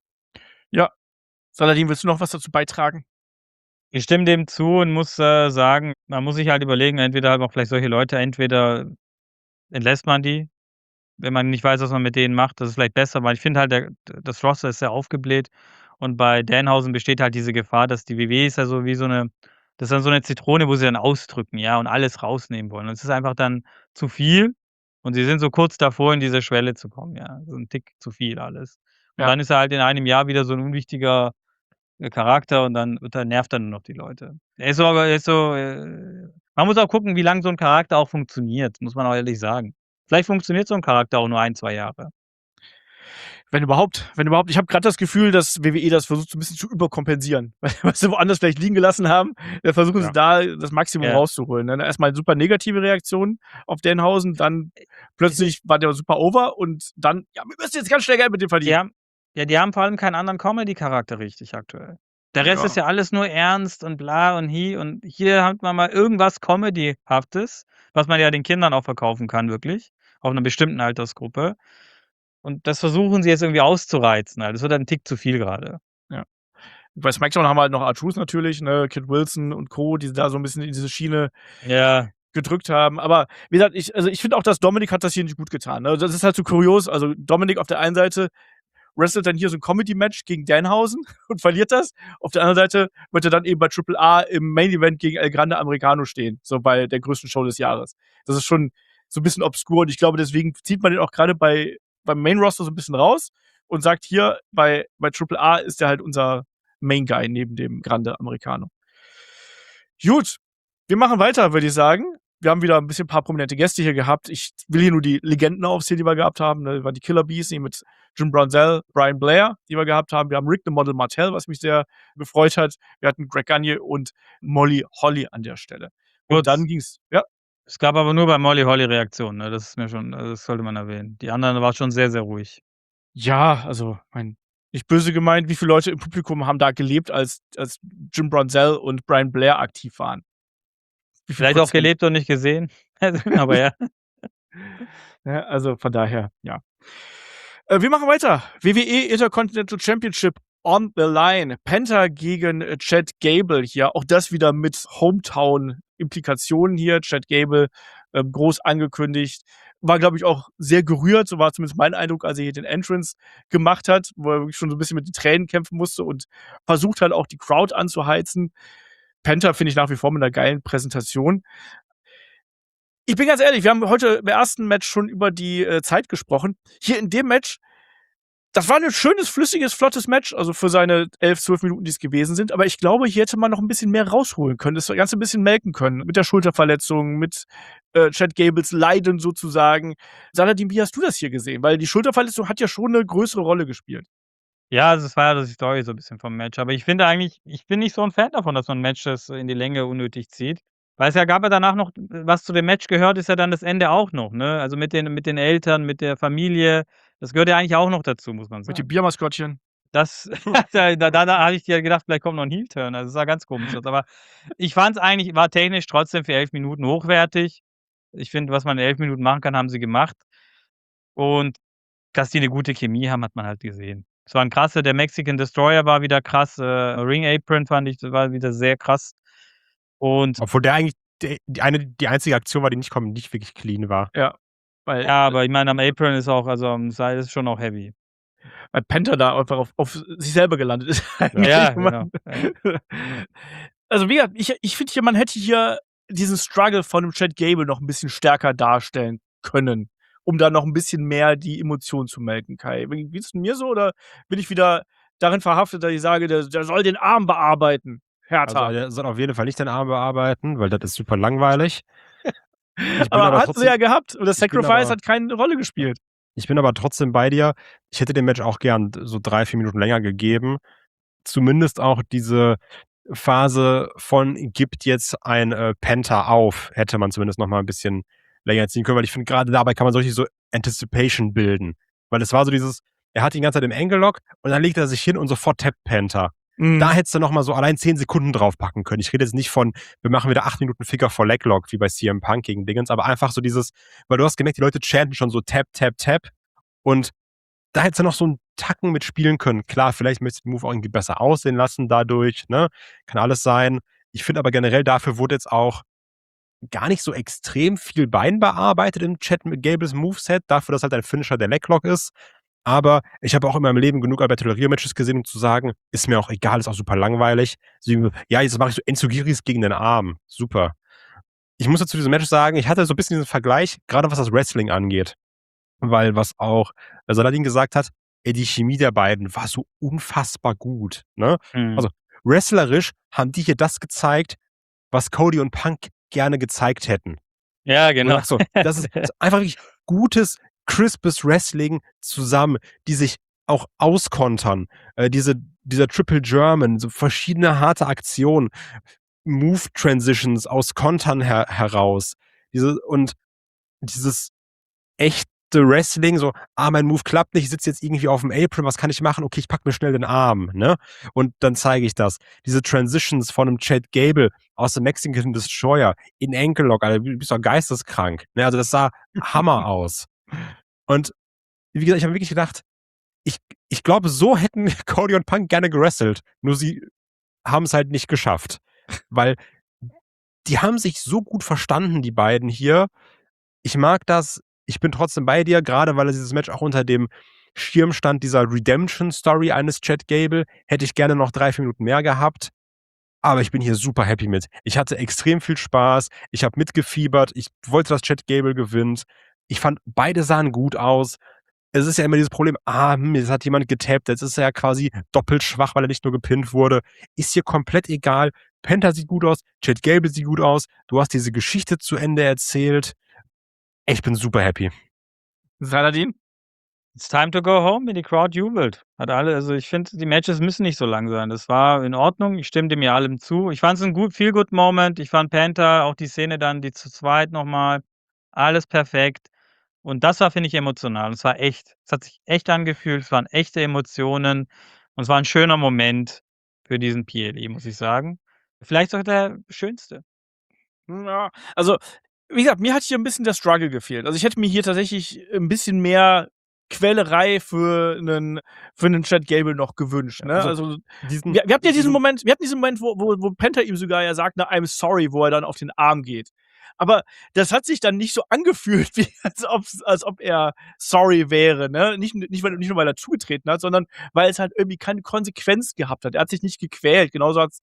Ja. Saladin, willst du noch was dazu beitragen? Ich stimme dem zu und muss, sagen, man muss sich halt überlegen, entweder halt auch vielleicht solche Leute entweder entlässt man die, wenn man nicht weiß, was man mit denen macht. Das ist vielleicht besser, weil ich finde halt, das Roster ist sehr aufgebläht und bei Danhausen besteht halt diese Gefahr, dass die WWE ist ja so wie so 'ne das ist dann so 'ne Zitrone, wo sie dann ausdrücken, ja, und alles rausnehmen wollen. Und es ist einfach dann zu viel und sie sind so kurz davor, in diese Schwelle zu kommen, ja. So 'n Tick zu viel alles. Und Ja. dann ist er halt in einem Jahr wieder so 'n unwichtiger, Charakter und dann nervt er nur noch die Leute. Er ist so, man muss auch gucken, wie lang so 'n Charakter auch funktioniert, muss man auch ehrlich sagen. Vielleicht funktioniert so 'n Charakter auch nur 1, 2 Jahre. Wenn überhaupt. Ich habe gerade das Gefühl, dass WWE das versucht, so ein bisschen zu überkompensieren. Was sie woanders vielleicht liegen gelassen haben, dann versuchen sie da das Maximum Ja. rauszuholen. Ne? Erstmal super negative Reaktionen auf Danhausen, dann plötzlich war der super over und dann, ja, wir müssen jetzt ganz schnell Geld mit dem verdienen. Die haben vor allem keinen anderen Comedy-Charakter richtig aktuell. Der Rest ist ja alles nur ernst und bla und hier hat man mal irgendwas Comedyhaftes, was man ja den Kindern auch verkaufen kann, wirklich, auf einer bestimmten Altersgruppe. Und das versuchen sie jetzt irgendwie auszureizen. Das wird ein Tick zu viel gerade. Bei SmackDown haben wir halt noch R-Truth natürlich, ne, Kid Wilson und Co., die da so ein bisschen in diese Schiene Ja. gedrückt haben. Aber wie gesagt, ich finde auch, dass Dominik hat das hier nicht gut getan. Ne? Das ist halt so kurios. Also Dominik auf der einen Seite wrestelt dann hier so ein Comedy-Match gegen Danhausen und verliert das. Auf der anderen Seite wird er dann eben bei Triple A im Main-Event gegen El Grande Americano stehen. So bei der größten Show des Jahres. Das ist schon so ein bisschen obskur und ich glaube, deswegen zieht man den auch gerade beim Main-Roster so ein bisschen raus und sagt hier, bei Triple A ist der halt unser Main-Guy neben dem Grande Americano. Gut, wir machen weiter, würde ich sagen. Wir haben wieder ein bisschen ein paar prominente Gäste hier gehabt. Ich will hier nur die Legenden aufzählen, die wir gehabt haben. Das waren die Killer Bees mit Jim Brunzell, Brian Blair, die wir gehabt haben. Wir haben Rick the Model Martel, was mich sehr gefreut hat. Wir hatten Greg Gagne und Molly Holly an der Stelle. Und dann ging's, ja. Es gab aber nur bei Molly Holly Reaktionen, ne? Das sollte man erwähnen. Die anderen waren schon sehr, sehr ruhig. Ja, also, nicht böse gemeint, wie viele Leute im Publikum haben da gelebt, als Jim Brunzell und Brian Blair aktiv waren? Vielleicht auch gelebt und nicht gesehen. Aber ja. Ja, also von daher, ja. Wir machen weiter. WWE Intercontinental Championship on the line. Penta gegen Chad Gable hier. Auch das wieder mit Hometown-Implikationen hier. Chad Gable groß angekündigt. War, glaube ich, auch sehr gerührt. So war zumindest mein Eindruck, als er hier den Entrance gemacht hat, wo er wirklich schon so ein bisschen mit den Tränen kämpfen musste und versucht hat, auch die Crowd anzuheizen. Penta finde ich nach wie vor mit einer geilen Präsentation. Ich bin ganz ehrlich, wir haben heute im ersten Match schon über die Zeit gesprochen. Hier in dem Match, das war ein schönes, flüssiges, flottes Match, also für seine 11, 12 Minuten, die es gewesen sind. Aber ich glaube, hier hätte man noch ein bisschen mehr rausholen können, das Ganze ein bisschen melken können. Mit der Schulterverletzung, mit Chad Gables Leiden sozusagen. Saladin, wie hast du das hier gesehen? Weil die Schulterverletzung hat ja schon eine größere Rolle gespielt. Ja, also es war ja die Story so ein bisschen vom Match. Aber ich finde eigentlich, ich bin nicht so ein Fan davon, dass man Matches in die Länge unnötig zieht. Weil es gab ja danach noch, was zu dem Match gehört, ist ja dann das Ende auch noch, ne? Also mit den Eltern, mit der Familie. Das gehört ja eigentlich auch noch dazu, muss man Mit dem sagen. Biermaskottchen. Das da habe ich dir gedacht, vielleicht kommt noch ein Heel-Turn. Also, es sah ganz komisch aus. Aber ich fand es eigentlich, war technisch trotzdem für 11 Minuten hochwertig. Ich finde, was man in 11 Minuten machen kann, haben sie gemacht. Und dass die eine gute Chemie haben, hat man halt gesehen. Es war 'n krasse, der Mexican Destroyer war wieder krass, Ring Apron fand ich, war wieder sehr krass. Und Obwohl der eigentlich die einzige Aktion war, die nicht wirklich clean war. Ja. Weil, ja, aber ich meine, am Apron ist auch, also am Seil ist schon auch heavy. Weil Penta da einfach auf sich selber gelandet ist. Ja, Man- genau. Also wie gesagt, ich finde hier, man hätte hier diesen Struggle von dem Chad Gable noch ein bisschen stärker darstellen können, um da noch ein bisschen mehr die Emotionen zu melken, Kai. Wie ist es mir so, oder bin ich wieder darin verhaftet, dass ich sage, der soll den Arm bearbeiten? Härter. Also, der soll auf jeden Fall nicht den Arm bearbeiten, weil das ist super langweilig. Ich bin aber aber hat sie ja gehabt und das ich bin Sacrifice aber- hat keine Rolle gespielt. Ich bin aber trotzdem bei dir. Ich hätte dem Match auch gern so 3, 4 Minuten länger gegeben. Zumindest auch diese Phase von gibt jetzt ein Penta auf, hätte man zumindest noch mal ein bisschen länger ziehen können, weil ich finde, gerade dabei kann man so richtig so Anticipation bilden. Weil es war so dieses, er hat die ganze Zeit im Angle-Lock und dann legt er sich hin und sofort tappt Penta. Mhm. Da hättest du noch mal so allein 10 Sekunden draufpacken können. Ich rede jetzt nicht von, wir machen wieder 8 Minuten Figure for Leglock, wie bei CM Punk gegen Dingens, aber einfach so dieses, weil du hast gemerkt, die Leute chanten schon so Tap, Tap, Tap und da hättest du noch so einen Tacken mitspielen können. Klar, vielleicht möchtest du den Move auch irgendwie besser aussehen lassen dadurch, ne? Kann alles sein. Ich finde aber generell, dafür wurde jetzt auch gar nicht so extrem viel Bein bearbeitet im Chad Gables Moveset, dafür, dass halt ein Finisher der Leglock ist. Aber ich habe auch in meinem Leben genug Alberto-Matches gesehen, um zu sagen, ist mir auch egal, ist auch super langweilig. Ja, jetzt mache ich so Enzugiris gegen den Arm. Super. Ich muss dazu diesem Match sagen, ich hatte so ein bisschen diesen Vergleich, gerade was das Wrestling angeht. Weil was auch Saladin gesagt hat, die Chemie der beiden war so unfassbar gut. Ne? Mhm. Also wrestlerisch haben die hier das gezeigt, was Cody und Punk gerne gezeigt hätten. Ja, Und genau. du sagst so, das ist einfach wirklich gutes, crispes Wrestling zusammen, die sich auch auskontern. Dieser Triple German, so verschiedene harte Aktionen, Move Transitions aus Kontern heraus. Dieses echte Wrestling, so, mein Move klappt nicht, ich sitze jetzt irgendwie auf dem Apron, was kann ich machen? Okay, ich packe mir schnell den Arm, ne? Und dann zeige ich das. Diese Transitions von einem Chad Gable aus dem Mexican Destroyer in Ankle Lock, Alter, du bist doch geisteskrank. Ne? Also das sah Hammer aus. Und wie gesagt, ich habe wirklich gedacht, ich glaube, so hätten Cody und Punk gerne gewrestelt. Nur sie haben es halt nicht geschafft. Weil die haben sich so gut verstanden, die beiden hier. Ich mag das. Ich bin trotzdem bei dir, gerade weil dieses Match auch unter dem Schirm stand dieser Redemption-Story eines Chad Gable. Hätte ich gerne noch 3-4 Minuten mehr gehabt. Aber ich bin hier super happy mit. Ich hatte extrem viel Spaß. Ich habe mitgefiebert. Ich wollte, dass Chad Gable gewinnt. Ich fand, beide sahen gut aus. Es ist ja immer dieses Problem, jetzt hat jemand getappt, jetzt ist er ja quasi doppelt schwach, weil er nicht nur gepinnt wurde. Ist hier komplett egal. Penta sieht gut aus, Chad Gable sieht gut aus. Du hast diese Geschichte zu Ende erzählt. Ich bin super happy. Saladin? It's time to go home, wenn die Crowd jubelt. Also ich finde, die Matches müssen nicht so lang sein. Das war in Ordnung. Ich stimme dem ja allem zu. Ich fand es ein Feel-Good-Moment. Ich fand Penta, auch die Szene dann, die zu zweit nochmal, alles perfekt. Und das war, finde ich, emotional. Es war echt. Es hat sich echt angefühlt. Es waren echte Emotionen. Und es war ein schöner Moment für diesen PLE, muss ich sagen. Vielleicht sogar der schönste. Ja, also, wie gesagt, mir hat hier ein bisschen der Struggle gefehlt. Also, ich hätte mir hier tatsächlich ein bisschen mehr Quälerei für einen Chad Gable noch gewünscht, ne? Also, wir hatten ja diesen Moment, wo Penta ihm sogar ja sagt, ne, "I'm sorry", wo er dann auf den Arm geht. Aber das hat sich dann nicht so angefühlt, wie als ob er sorry wäre, ne? Nicht nur, weil er zugetreten hat, sondern weil es halt irgendwie keine Konsequenz gehabt hat. Er hat sich nicht gequält. Genauso hat's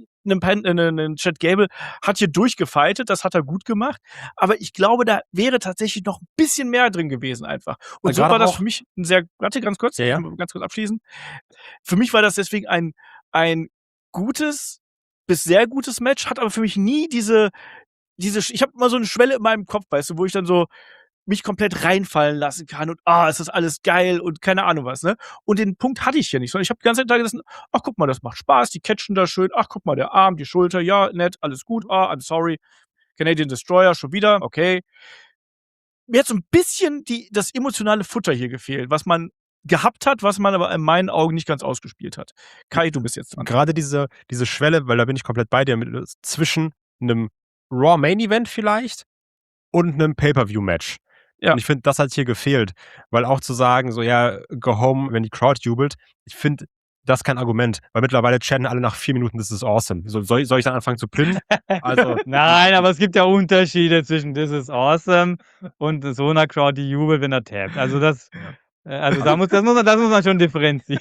'nen Chad Gable hat hier durchgefightet, das hat er gut gemacht. Aber ich glaube, da wäre tatsächlich noch 'n bisschen mehr drin gewesen einfach. Und so war das für mich 'n sehr warte, ganz kurz, Ja. ganz kurz abschließen. Für mich war das deswegen ein gutes bis sehr gutes Match, hat aber für mich nie diese ich habe immer so 'ne Schwelle in meinem Kopf, weißt du, wo ich dann so mich komplett reinfallen lassen kann und, ist das alles geil und keine Ahnung was, ne? Und den Punkt hatte ich hier nicht, sondern ich habe die ganze Zeit da gesessen: „Ach, guck mal, das macht Spaß, die catchen da schön. Ach, guck mal, der Arm, die Schulter, ja, nett, alles gut. I'm sorry. Canadian Destroyer schon wieder, okay." Mir hat so 'n bisschen das emotionale Futter hier gefehlt, was man gehabt hat, was man aber in meinen Augen nicht ganz ausgespielt hat. Kai, du bist jetzt dran. Gerade diese Schwelle, weil da bin ich komplett bei dir, zwischen einem Raw Main Event vielleicht und einem Pay-Per-View-Match. Ja. Und ich finde, das hat hier gefehlt. Weil auch zu sagen, so, ja, go home, wenn die Crowd jubelt, ich finde, das ist kein Argument. Weil mittlerweile chatten alle nach 4 Minuten, this is awesome. So, soll ich dann anfangen zu pinnen? Also, Nein, aber es gibt ja Unterschiede zwischen this is awesome und so einer Crowd, die jubelt, wenn er tappt. Also das muss man schon differenzieren.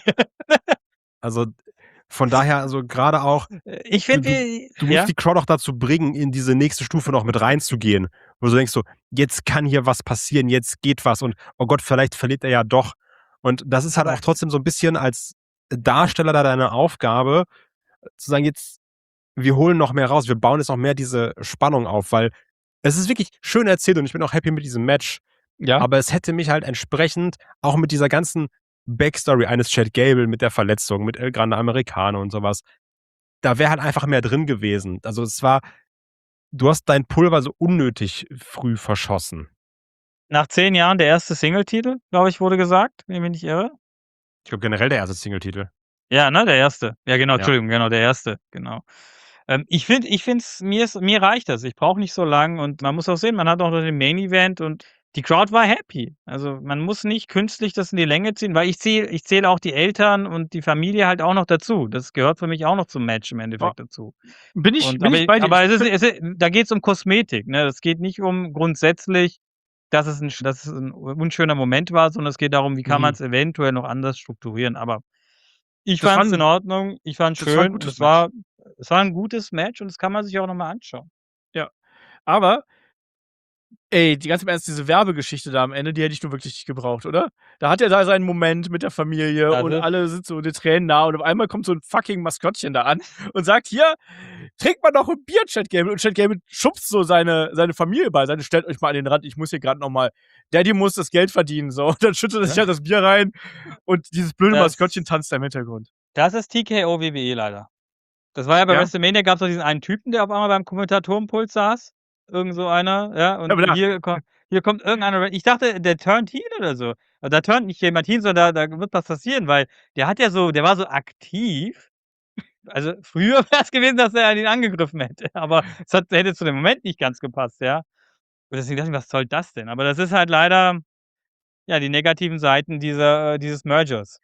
Also, von daher, also gerade auch, Ich finde, du musst die Crowd auch dazu bringen, in diese nächste Stufe noch mit reinzugehen. Wo du denkst so, jetzt kann hier was passieren, jetzt geht was und oh Gott, vielleicht verliert er ja doch. Und das ist halt auch trotzdem so ein bisschen als Darsteller da deine Aufgabe, zu sagen, jetzt, wir holen noch mehr raus, wir bauen jetzt noch mehr diese Spannung auf, weil es ist wirklich schön erzählt und ich bin auch happy mit diesem Match. Ja. Aber es hätte mich halt entsprechend auch mit dieser ganzen Backstory eines Chad Gable, mit der Verletzung, mit El Grande Americano und sowas, da wäre halt einfach mehr drin gewesen. Also du hast dein Pulver so unnötig früh verschossen. nach 10 Jahren der erste Singletitel, glaube ich, wurde gesagt, wenn ich mich nicht irre. Ich glaube generell der erste Singletitel. Ja, ne, der erste. Ja, genau, Ja. Entschuldigung, genau, der erste, genau. Ich finde es mir reicht das. Ich brauche nicht so lang und man muss auch sehen, man hat auch noch den Main Event und die Crowd war happy. Also, man muss nicht künstlich das in die Länge ziehen, weil ich zähle auch die Eltern und die Familie halt auch noch dazu. Das gehört für mich auch noch zum Match im Endeffekt dazu. Bin ich Und bei dir. aber da geht's um Kosmetik, ne? Es geht nicht um grundsätzlich, dass es 'n unschöner Moment war, sondern es geht darum, wie kann man's eventuell noch anders strukturieren. Aber ich Das war fand's 'n in Ordnung, ich fand's das war 'n schön und gutes es war 'n gutes Match und das kann man sich auch noch mal anschauen. Ja. Aber Ey, die ganz im Ernst, diese Werbegeschichte da am Ende, die hätte ich nur wirklich nicht gebraucht, oder? Da hat er da seinen Moment mit der Familie und Also alle sind so den Tränen nah und auf einmal kommt so 'n fucking Maskottchen da an und sagt: „Hier, trinkt mal noch 'n Bier, Chad Gable." Und Chad Gable schubst so seine Familie beiseite: „Stellt euch mal an den Rand, ich muss hier grad noch mal Daddy muss das Geld verdienen", so. Und dann schüttet er sich halt das Bier rein und dieses blöde Maskottchen das tanzt da im Hintergrund. das ist TKO WWE leider. Das war ja bei Ja? WrestleMania, gab's doch diesen einen Typen, der auf einmal beim Kommentatorenpult saß. Irgend so einer, ja, Ja, und aber da hier kommt irgendeiner ich dachte, der turnt heel oder so. Aber da turnt nicht jemand heel, sondern da wird was passieren, weil der war so aktiv. Also, früher wär's gewesen, dass er ihn angegriffen hätte, aber hätte zu dem Moment nicht ganz gepasst, ja. Und deswegen dachte ich mir: „Was soll das denn?" Aber das ist halt leider, ja, die negativen Seiten dieses Mergers.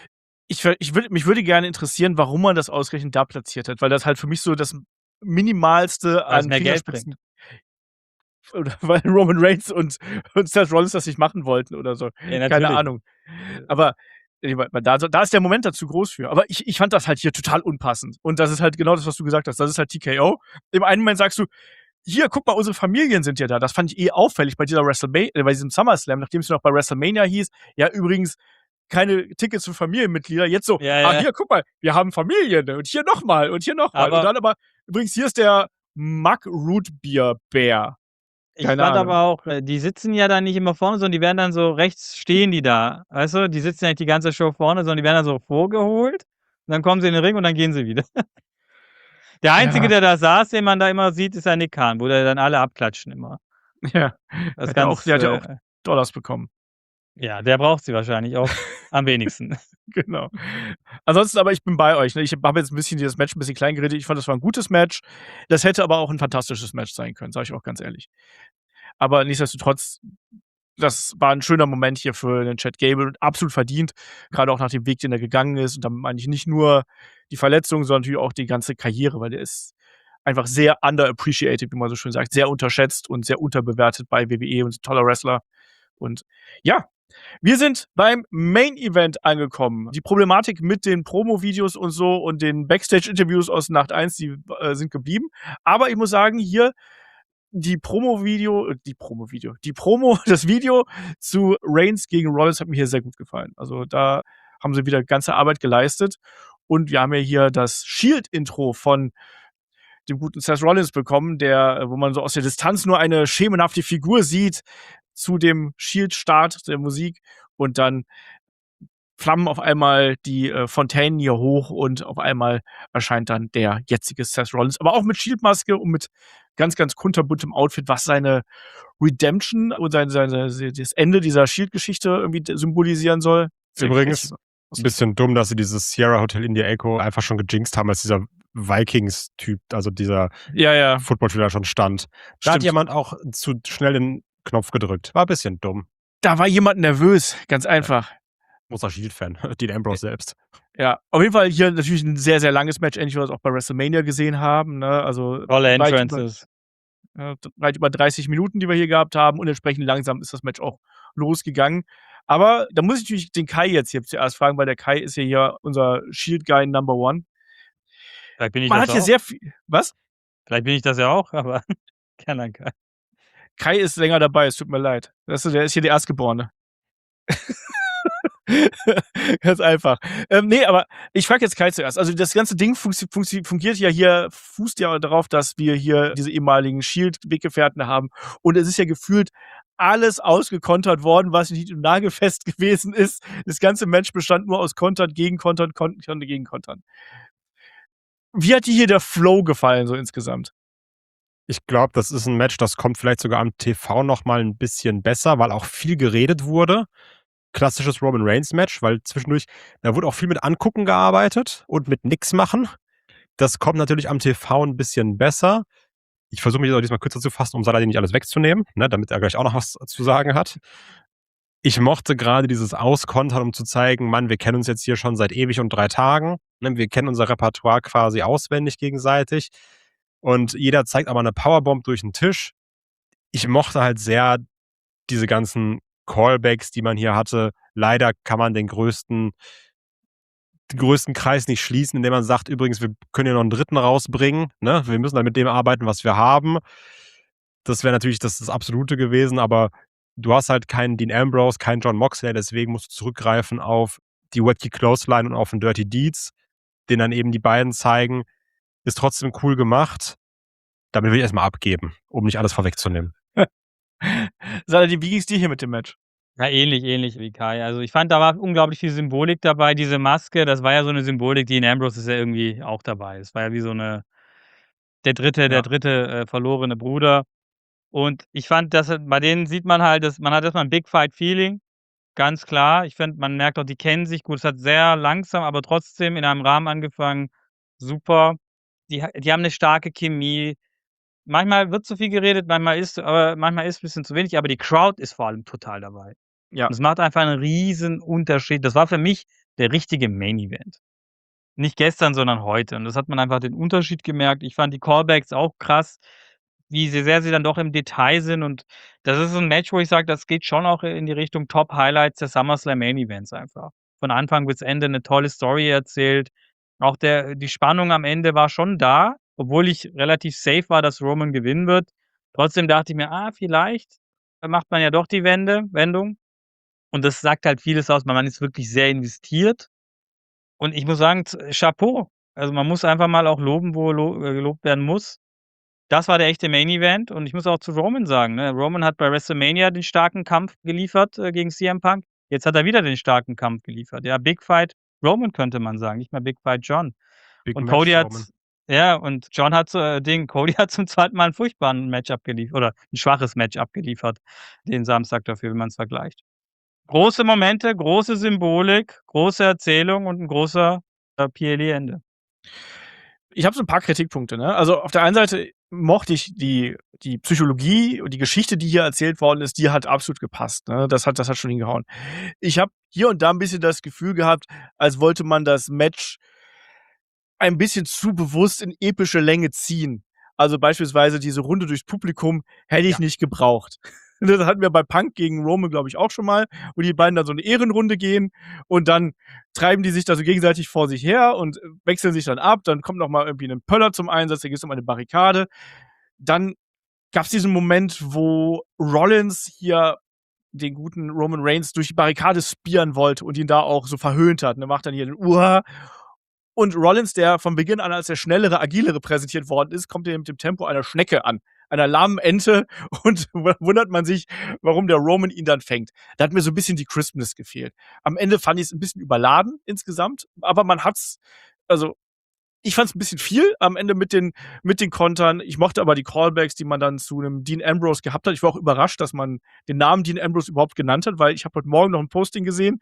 mich würde gerne interessieren, warum man das ausgerechnet da platziert hat, weil das halt für mich so das Minimalste Weil's an mehr Geld Fingerspitzen bringt. oder weil Roman Reigns und Seth Rollins das nicht machen wollten oder so. Ja, Keine natürlich. Ahnung. Aber weil da ist der Moment da zu groß für. Aber ich fand das halt hier total unpassend. Und das ist halt genau das, was du gesagt hast. Das ist halt TKO. Im einen Moment sagst du: „Hier, guck mal, unsere Familien sind ja da." Das fand ich auffällig bei dieser bei diesem SummerSlam, nachdem es noch bei WrestleMania hieß: „Ja, übrigens keine Tickets für Familienmitglieder." Jetzt so: Ja, „Ah, ja. hier, guck mal, wir haben Familien und hier noch mal und hier noch mal." Und Aber dann aber: „Übrigens, hier ist der Mug Root Beer Bär." ich Keine fand Ahnung. aber auch, die sitzen ja dann nicht immer vorne, sondern die werden dann so rechts stehen die da, weißt du? Die sitzen ja nicht die ganze Show vorne, sondern die werden dann so vorgeholt und dann kommen sie in den Ring und dann gehen sie wieder. Der Einzige, Ja, der da saß, den man da immer sieht, ist ja Nick Khan, wo der dann alle abklatschen immer. ja. Das ist Der ganz, hat ja auch Dollars bekommen. ja, der braucht sie wahrscheinlich auch am wenigsten. Genau. Ansonsten aber ich bin bei euch, ne? Ich habe jetzt 'n bisschen dieses Match 'n bisschen klein geredet. Ich fand, das war 'n gutes Match. Das hätte aber auch 'n fantastisches Match sein können, sage ich auch ganz ehrlich. Aber nichtsdestotrotz, das war 'n schöner Moment hier für den Chad Gable und absolut verdient, grade auch nach dem Weg, den er gegangen ist. Und damit meine ich nicht nur die Verletzung, sondern natürlich auch die ganze Karriere, weil der ist einfach sehr underappreciated, wie man so schön sagt, sehr unterschätzt und sehr unterbewertet bei WWE und 'n toller Wrestler. Und ja, wir sind beim Main Event angekommen. Die Problematik mit den Promo-Videos und so und den Backstage-Interviews aus Nacht 1, die, sind geblieben. Aber ich muss sagen, hier die Promo das Video zu Reigns gegen Rollins hat mir hier sehr gut gefallen. Also, da haben sie wieder ganze Arbeit geleistet. Und wir haben ja hier das Shield-Intro von dem guten Seth Rollins bekommen, der wo man so aus der Distanz nur eine schemenhafte Figur sieht zu dem Shield-Start der Musik und dann flammen auf einmal die, Fontänen hier hoch und auf einmal erscheint dann der jetzige Seth Rollins, aber auch mit Shield-Maske und mit ganz, ganz kunterbuntem Outfit, was seine Redemption und das Ende dieser Shield-Geschichte irgendwie symbolisieren soll. Finde ich richtig Übrigens 'n bisschen dumm, dass sie dieses Sierra Hotel India Echo einfach schon gejinxt haben, als dieser Vikings-Typ, also dieser Ja, ja, Footballspieler schon stand. Da hat stimmt. jemand auch zu schnell den Knopf gedrückt. War 'n bisschen dumm. Da war jemand nervös, ganz Ja, einfach. großer Shield-Fan, Dean Ambrose selbst. Ja, auf jeden Fall hier natürlich 'n sehr, sehr langes Match, ähnlich wie wir das auch bei WrestleMania gesehen haben, ne? Also, Tolle weit über Entrances. weit über 30 Minuten, die wir hier gehabt haben und entsprechend langsam ist das Match auch losgegangen. Aber da muss ich natürlich den Kai jetzt hier zuerst fragen, weil der Kai ist ja hier unser Shield Guy Number One. Vielleicht bin ich Man das hat hier auch. sehr viel was? Vielleicht bin ich das ja auch, aber kann dann keiner. Kai ist länger dabei, es tut mir leid. Weißt du, der ist hier der Erstgeborene. Ganz einfach. Ne, aber ich frage jetzt Kai zuerst. Also, das ganze Ding fungiert ja hier fußt ja darauf, dass wir hier diese ehemaligen Shield-Weggefährten haben. Und es ist ja gefühlt alles ausgekontert worden, was nicht nagelfest gewesen ist. Das ganze Match bestand nur aus Kontern, Gegenkontern, Kontern, Gegenkontern. Wie hat dir hier der Flow gefallen, so insgesamt? Ich glaube, das ist 'n Match, das kommt vielleicht sogar am TV noch mal 'n bisschen besser, weil auch viel geredet wurde. Klassisches Roman Reigns Match, weil zwischendurch da wurde auch viel mit Angucken gearbeitet und mit nix machen. Das kommt natürlich am TV 'n bisschen besser. Ich versuche mich jetzt auch diesmal kürzer zu fassen, um Saladin nicht alles wegzunehmen, ne, damit er gleich auch noch was zu sagen hat. Ich mochte grade dieses Auskontern, um zu zeigen: „Mann, wir kennen uns jetzt hier schon seit ewig und 3 Tagen, ne? Wir kennen unser Repertoire quasi auswendig gegenseitig und jeder zeigt aber 'ne Powerbomb durch 'n Tisch." Ich mochte halt sehr diese ganzen Callbacks, die man hier hatte. Leider kann man den größten Kreis nicht schließen, indem man sagt: „Übrigens, wir können hier noch 'n dritten rausbringen, ne? Wir müssen halt mit dem arbeiten, was wir haben." Das wäre natürlich das Absolute gewesen, aber du hast halt keinen Dean Ambrose, keinen Jon Moxley, deswegen musst du zurückgreifen auf die Wacky Clothesline und auf den Dirty Deeds, den dann eben die beiden zeigen. Ist trotzdem cool gemacht. Damit will ich erstmal abgeben, um nicht alles vorwegzunehmen. Saladin, wie ging's dir hier mit dem Match? Ja, ähnlich wie Kai. Also, ich fand, da war unglaublich viel Symbolik dabei. Diese Maske, das war ja so eine Symbolik. Dean Ambrose ist ja irgendwie auch dabei. Es war ja wie so eine der Ja. dritte verlorene Bruder. Und ich fand, dass bei denen sieht man halt, dass man hat erstmal 'n Big Fight Feeling, ganz klar. Ich finde, man merkt auch, die kennen sich gut. Es hat sehr langsam, aber trotzdem in einem Rahmen angefangen. Super. Die haben 'ne starke Chemie. Manchmal wird zu viel geredet, manchmal ist bisschen zu wenig, aber die Crowd ist vor allem total dabei. Ja. Und es macht einfach 'n riesen Unterschied. Das war für mich der richtige Main Event. Nicht gestern, sondern heute. Und das hat man einfach den Unterschied gemerkt. Ich fand die Callbacks auch krass, wie sehr sie dann doch im Detail sind. Und das ist so 'n Match, wo ich sage, das geht schon auch in die Richtung Top-Highlights der SummerSlam Main Events einfach. Von Anfang bis Ende 'ne tolle Story erzählt. Auch die Spannung am Ende war schon da, obwohl ich relativ safe war, dass Roman gewinnen wird. Trotzdem dachte ich mir: vielleicht macht man ja doch die Wendung. Und das sagt halt vieles aus. Man ist wirklich sehr investiert. Und ich muss sagen, Chapeau. Also, man muss einfach mal auch loben, wo gelobt werden muss. Das war der echte Main Event und ich muss auch zu Roman sagen, ne? Roman hat bei WrestleMania den starken Kampf geliefert, gegen CM Punk. Jetzt hat er wieder den starken Kampf geliefert. Ja, Big Fight Roman könnte man sagen, nicht mehr Big Fight John. Big Und Match Cody hat Roman. ja, und John hat Cody hat zum 2. Mal 'n furchtbaren Match abgeliefert oder 'n schwaches Match abgeliefert, den Samstag dafür, wenn man's vergleicht. Große Momente, große Symbolik, große Erzählung und 'n großer, PLE-Ende. Ich habe so 'n paar Kritikpunkte, ne? Also, auf der einen Seite mochte ich die Psychologie und die Geschichte, die hier erzählt worden ist, die hat absolut gepasst, ne? Das hat schon hingehauen. Ich habe hier und da 'n bisschen das Gefühl gehabt, als wollte man das Match ein bisschen zu bewusst in epische Länge ziehen. Also, beispielsweise diese Runde durchs Publikum hätte ich Ja. nicht gebraucht. Das hatten wir bei Punk gegen Roman, glaube ich, auch schon mal, wo die beiden dann so 'ne Ehrenrunde gehen und dann treiben die sich da so gegenseitig vor sich her und wechseln sich dann ab. Dann kommt noch mal irgendwie 'nen Pöller zum Einsatz, da gibt's noch mal 'ne Barrikade. Dann gab's diesen Moment, wo Rollins hier den guten Roman Reigns durch die Barrikade spearen wollte und ihn da auch so verhöhnt hat, ne? Macht dann hier den Uha. Und Rollins, der von Beginn an als der Schnellere, Agilere präsentiert worden ist, kommt hier mit dem Tempo einer Schnecke an, einer lahmen Ente und wundert man sich, warum der Roman ihn dann fängt. Da hat mir so 'n bisschen die Crispness gefehlt. Am Ende fand ich's 'n bisschen überladen insgesamt, aber man hat's also, ich fand's 'n bisschen viel am Ende mit den Kontern. Ich mochte aber die Callbacks, die man dann zu 'nem Dean Ambrose gehabt hat. Ich war auch überrascht, dass man den Namen Dean Ambrose überhaupt genannt hat, weil ich habe heute Morgen noch 'n Posting gesehen,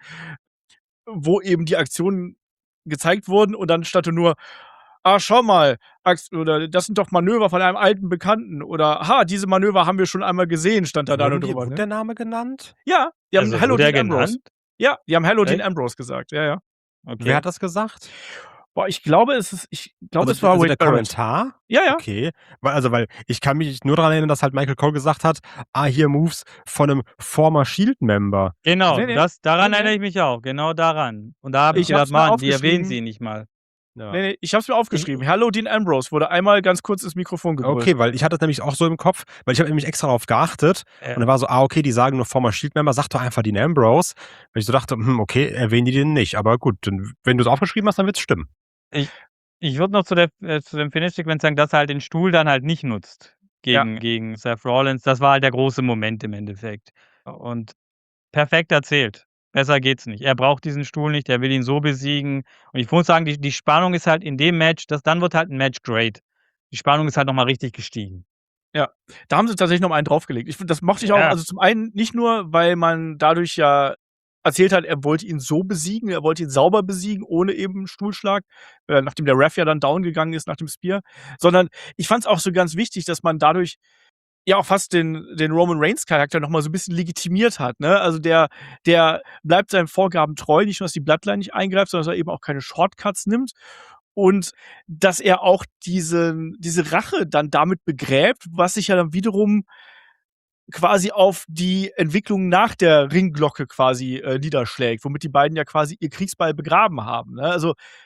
wo eben die Aktionen gezeigt wurden und dann stand da nur: „Ah, schau mal, oder das sind doch Manöver von einem alten Bekannten" oder „Ha, diese Manöver haben wir schon einmal gesehen", stand da nur drüber, Wurde ne? der Name genannt? Ja, die haben Also, „Hello wurde er Dean Ambrose." genannt? Ja, die haben „Hello Dean Echt? Ambrose" gesagt. Ja, ja. Wer Okay. hat das gesagt? Boah, ich glaube, es war Also Wade der Barrett. Kommentar? Ja, ja. Okay. Weil ich kann mich nur daran erinnern, dass halt Michael Cole gesagt hat: hier Moves von 'nem former Shield-Member. Genau, Ne, ne. daran Ne, ne. erinnere ich mich auch, genau daran. Und da habe ich Ich hab's gedacht: mir „Mann, die erwähnen aufgeschrieben. sie nicht mal." Ja. Ne, ich habe es mir aufgeschrieben. „Hello Dean Ambrose" wurde einmal ganz kurz ins Mikrofon gebrüllt. Okay, weil ich hatte das nämlich auch so im Kopf, weil ich habe nämlich extra darauf geachtet und dann war so: okay, die sagen nur former Shield-Member, sag doch einfach Dean Ambrose. Weil ich so dachte: okay, erwähnen die den nicht. Aber gut, dann, wenn du's aufgeschrieben hast, dann wird's stimmen. Ich würde noch zu dem Finish-Sequenz sagen, dass er halt den Stuhl dann halt nicht nutzt Ja. gegen Seth Rollins. Das war halt der große Moment im Endeffekt. Und perfekt erzählt. Besser geht's nicht. Er braucht diesen Stuhl nicht, er will ihn so besiegen. Und ich muss sagen, die Spannung ist halt in dem Match, dann wird halt 'n Match great. Die Spannung ist halt noch mal richtig gestiegen. Ja, da haben sie tatsächlich noch mal einen draufgelegt. Ich finde, das mochte ich auch. Ja. Also, zum einen nicht nur, weil man dadurch ja erzählt hat, er wollte ihn so besiegen, er wollte ihn sauber besiegen, ohne eben Stuhlschlag, nachdem der Ref ja dann down gegangen ist nach dem Spear, sondern ich fand's auch so ganz wichtig, dass man dadurch ja auch fast den Roman Reigns Charakter noch mal so 'n bisschen legitimiert hat, ne? Also, der bleibt seinen Vorgaben treu, nicht nur, dass die Bloodline nicht eingreift, sondern dass er eben auch keine Shortcuts nimmt und dass er auch diese Rache dann damit begräbt, was sich ja dann wiederum quasi auf die Entwicklung nach der Ringglocke quasi, niederschlägt, womit die beiden ja quasi ihr Kriegsbeil begraben haben, ne? Also,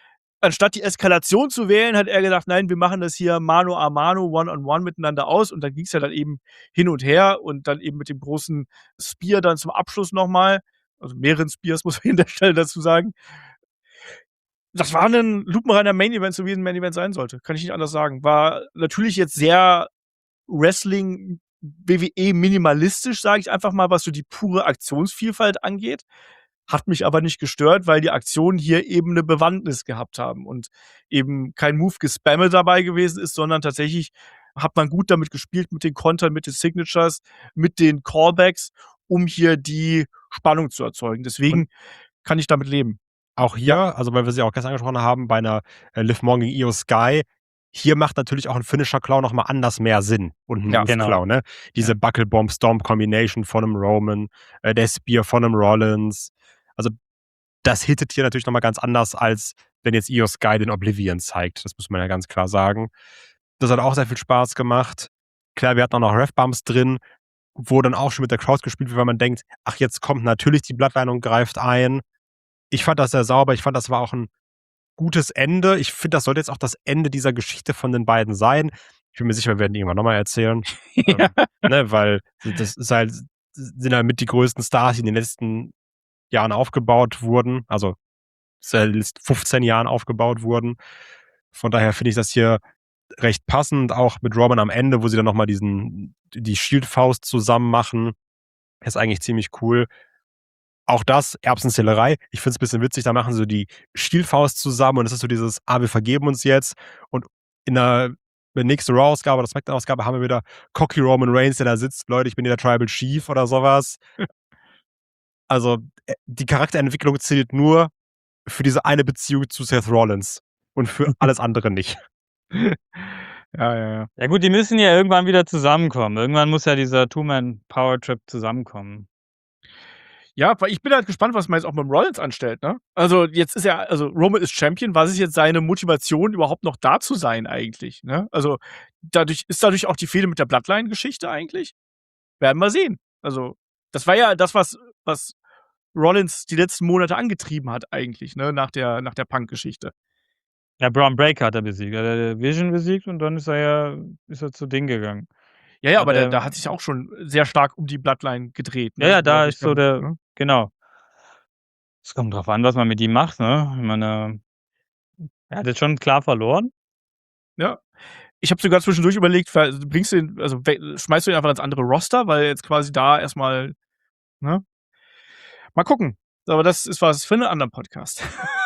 anstatt die Eskalation zu wählen, hat er gesagt, nein, wir machen das hier mano a mano, one-on-one miteinander aus. Und dann ging es ja dann eben hin und her und dann eben mit dem großen Spear dann zum Abschluss nochmal. Also mehreren Spears, muss man an der Stelle dazu sagen. Das war ein lupenreiner Main-Event, so wie ein Main-Event sein sollte. Kann ich nicht anders sagen. War natürlich jetzt sehr Wrestling, WWE minimalistisch, sage ich einfach mal, was so die pure Aktionsvielfalt angeht. Hat mich aber nicht gestört, weil die Aktionen hier eben eine Bewandtnis gehabt haben und eben kein Move-Gespamme dabei gewesen ist, sondern tatsächlich hat man gut damit gespielt, mit den Kontern, mit den Signatures, mit den Callbacks, um hier die Spannung zu erzeugen. Deswegen kann ich damit leben. Auch hier, also weil wir sie auch gestern angesprochen haben, bei einer Liv Morgan gegen Io Sky, hier macht natürlich auch ein Finisher-Claw noch mal anders mehr Sinn und ein Ja, Move-Claw, genau. ne? Diese Buckle-Bomb-Stomp-Combination von einem Roman, der Spear von einem Rollins. Also das hittet hier natürlich noch mal ganz anders, als wenn jetzt Io Sky den Oblivion zeigt. Das muss man ja ganz klar sagen. Das hat auch sehr viel Spaß gemacht. Klar, wir hatten auch noch Ref-Bumps drin, wo dann auch schon mit der Crowd gespielt wird, weil man denkt, ach, jetzt kommt natürlich die Bloodline und greift ein. Ich fand das sehr sauber. Ich fand, das war auch ein gutes Ende. Ich finde, das sollte jetzt auch das Ende dieser Geschichte von den beiden sein. Ich bin mir sicher, wir werden die irgendwann nochmal erzählen. Ja. Ne, weil das ist halt, sind halt mit die größten Stars, die in den letzten Jahren aufgebaut wurden. Also seit 15 Jahren aufgebaut wurden. Von daher finde ich das hier recht passend, auch mit Robin am Ende, wo sie dann nochmal die Shield-Faust zusammen machen. Ist eigentlich ziemlich cool. Auch das, Erbsenzählerei. Ich finde es ein bisschen witzig, da machen sie so die Stielfaust zusammen und es ist so dieses, wir vergeben uns jetzt. Und in der nächsten Raw-Ausgabe oder Smackdown-Ausgabe haben wir wieder Cocky Roman Reigns, der da sitzt, Leute, ich bin hier der Tribal Chief oder sowas. Also, die Charakterentwicklung zählt nur für diese eine Beziehung zu Seth Rollins und für alles andere nicht. Ja. Ja gut, die müssen ja irgendwann wieder zusammenkommen. Irgendwann muss ja dieser Two-Man-Power-Trip zusammenkommen. Ja, weil ich bin halt gespannt, was man jetzt auch mit dem Rollins anstellt, ne? Also, jetzt ist Roman ist Champion. Was ist jetzt seine Motivation, überhaupt noch da zu sein eigentlich, ne? Also, dadurch auch die Fehde mit der Bloodline-Geschichte eigentlich? Werden wir sehen. Also, das war ja das, was Rollins die letzten Monate angetrieben hat eigentlich, ne, nach der Punk-Geschichte. Ja, Braun Breaker hat er besiegt. Er hat Vision besiegt und dann ist er zu Ding gegangen. Ja, aber Hat da hat sich auch schon sehr stark um die Bloodline gedreht, ne? Ja, da ist so Ne? genau. Es kommt drauf an, was man mit ihm macht, ne? Ich meine, er hat jetzt schon klar verloren. Ja. Ich habe sogar zwischendurch überlegt, schmeißt du ihn einfach ins andere Roster, weil jetzt quasi da erstmal, ne? Mal gucken. Aber das ist was für einen anderen Podcast.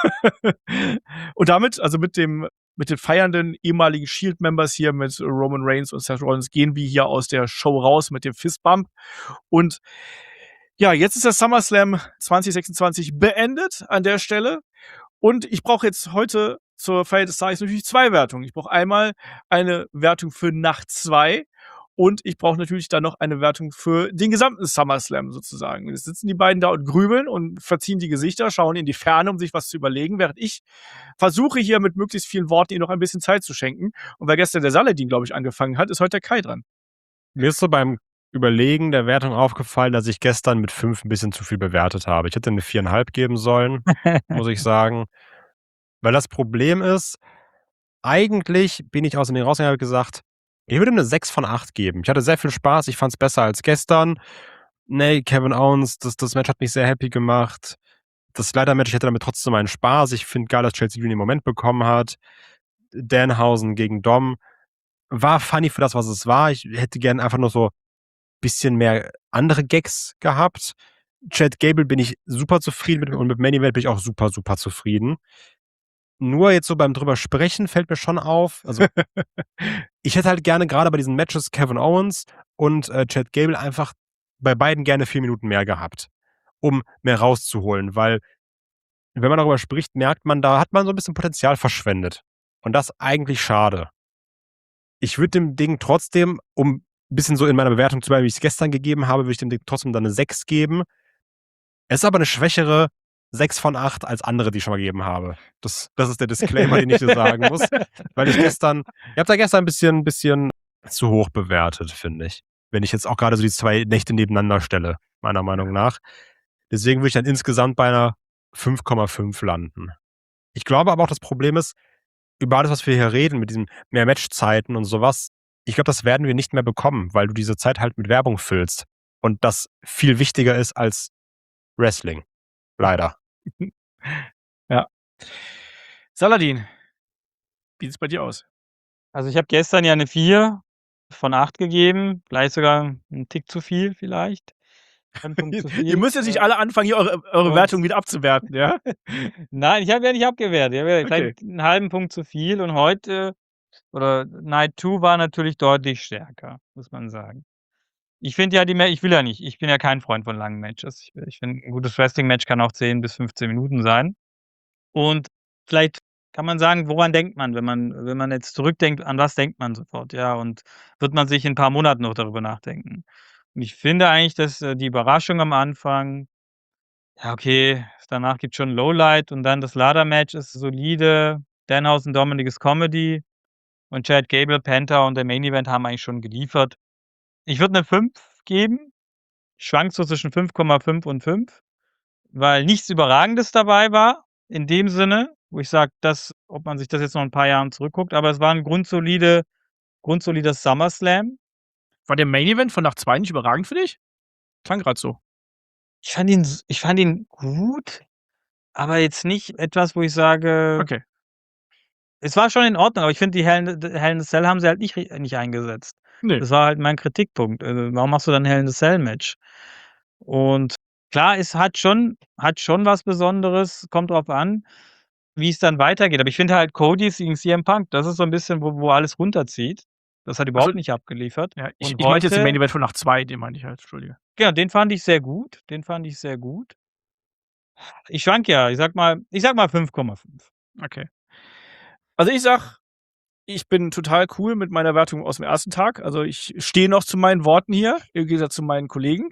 Und damit, also mit den feiernden ehemaligen Shield-Members hier, mit Roman Reigns und Seth Rollins, gehen wir hier aus der Show raus mit dem Fistbump. Und ja, jetzt ist der SummerSlam 2026 beendet an der Stelle. Und ich brauche jetzt heute zur Feier des Tages natürlich 2 Wertungen. Ich brauche einmal eine Wertung für Nacht 2 und ich brauche natürlich dann noch eine Wertung für den gesamten SummerSlam sozusagen. Jetzt sitzen die beiden da und grübeln und verziehen die Gesichter, schauen in die Ferne, um sich was zu überlegen, während ich versuche hier mit möglichst vielen Worten ihnen noch ein bisschen Zeit zu schenken. Und weil gestern der Saladin, glaube ich, angefangen hat, ist heute der Kai dran. Mir ist so beim Überlegen der Wertung aufgefallen, dass ich gestern mit 5 ein bisschen zu viel bewertet habe. Ich hätte eine 4,5 geben sollen, muss ich sagen. Weil das Problem ist, eigentlich bin ich aus dem Ding rausgegangen und habe gesagt, ich würde eine 6 von 8 geben. Ich hatte sehr viel Spaß, ich fand es besser als gestern. Nee, Kevin Owens, das Match hat mich sehr happy gemacht. Das Leiter-Match, ich hatte damit trotzdem meinen Spaß. Ich finde geil, dass Chelsea Green den Moment bekommen hat. Danhausen gegen Dom war funny für das, was es war. Ich hätte gerne einfach nur so ein bisschen mehr andere Gags gehabt. Chad Gable bin ich super zufrieden mit und mit Main Event bin ich auch super, super zufrieden. Nur jetzt so beim drüber sprechen fällt mir schon auf, also ich hätte halt gerne gerade bei diesen Matches Kevin Owens und Chad Gable einfach bei beiden gerne 4 Minuten mehr gehabt, um mehr rauszuholen, weil wenn man darüber spricht, merkt man, da hat man so ein bisschen Potenzial verschwendet. Und das eigentlich schade. Ich würde dem Ding trotzdem, um ein bisschen so in meiner Bewertung zu bleiben, wie ich es gestern gegeben habe, würde ich dem Ding trotzdem dann eine 6 geben. Es ist aber eine schwächere 6 von 8 als andere, die ich schon mal gegeben habe. Das ist der Disclaimer, den ich dir sagen muss. Weil ihr habt da gestern ein bisschen zu hoch bewertet, finde ich. Wenn ich jetzt auch gerade so die 2 Nächte nebeneinander stelle, meiner Meinung nach. Deswegen würde ich dann insgesamt bei einer 5,5 landen. Ich glaube aber auch, das Problem ist, über alles, was wir hier reden, mit diesen mehr Matchzeiten und sowas, ich glaube, das werden wir nicht mehr bekommen, weil du diese Zeit halt mit Werbung füllst und das viel wichtiger ist als Wrestling. Leider. Ja. Saladin, wie sieht's bei dir aus? Also, ich habe gestern ja 'ne 4 von 8 gegeben, vielleicht sogar 'n Tick zu viel vielleicht. 1 Punkt zu Ihr viel. müsst jetzt nicht alle anfangen, hier eure und Wertung wieder abzuwerten, ja? Nein, ich habe ja nicht abgewertet. Ich habe ja Okay. vielleicht 'n halben Punkt zu viel und heute oder Night 2 war natürlich deutlich stärker, muss man sagen. Ich finde ja ich bin ja kein Freund von langen Matches. Ich finde, 'n gutes Wrestling-Match kann auch 10 bis 15 Minuten sein. Und vielleicht kann man sagen, woran denkt man, wenn man jetzt zurückdenkt, an was denkt man sofort, ja? Und wird man sich in 'n paar Monaten noch darüber nachdenken? Und ich finde eigentlich, dass, die Überraschung am Anfang ja, okay, danach gibt's schon 'n Lowlight und dann das Ladder-Match ist solide. Danhausen, Dominik ist Comedy und Chad Gable, Penta und der Main Event haben eigentlich schon geliefert. Ich würde 'ne 5 geben. Ich schwanke so zwischen 5,5 und 5, weil nichts Überragendes dabei war, in dem Sinne, wo ich sage, dass ob man sich das jetzt noch in 'n paar Jahren zurückguckt, aber es war 'n grundsolider SummerSlam. War der Main Event von Nacht 2 nicht überragend für dich? Klang grad so. Ich fand ihn gut, aber jetzt nicht etwas, wo ich sage Okay. es war schon in Ordnung, aber ich finde, die Hell in a Cell haben sie halt nicht eingesetzt. Ne. Das war halt mein Kritikpunkt. Warum machst du dann 'n Hell in a Cell Match? Und klar, es hat schon was Besonderes, kommt drauf an, wie es dann weitergeht. Aber ich finde halt Cody gegen CM Punk, das ist so 'n bisschen, wo alles runterzieht. Das hat Ach so, überhaupt nicht abgeliefert. ja, ich Und ich meinte jetzt den Main heute Event von Nacht 2, den meinte ich halt, entschuldige. genau, den fand ich sehr gut. Den fand ich sehr gut. Ich schwanke ja, ich sage mal 5,5. Okay. Also, ich sage, ich bin total cool mit meiner Wertung aus'm ersten Tag. Also, ich stehe noch zu meinen Worten hier, im Gegensatz zu meinen Kollegen.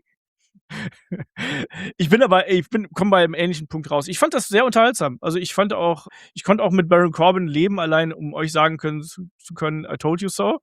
Ich komme bei 'nem ähnlichen Punkt raus. Ich fand das sehr unterhaltsam. Also, ich konnte auch mit Baron Corbin leben, allein um euch sagen zu können: „I told you so."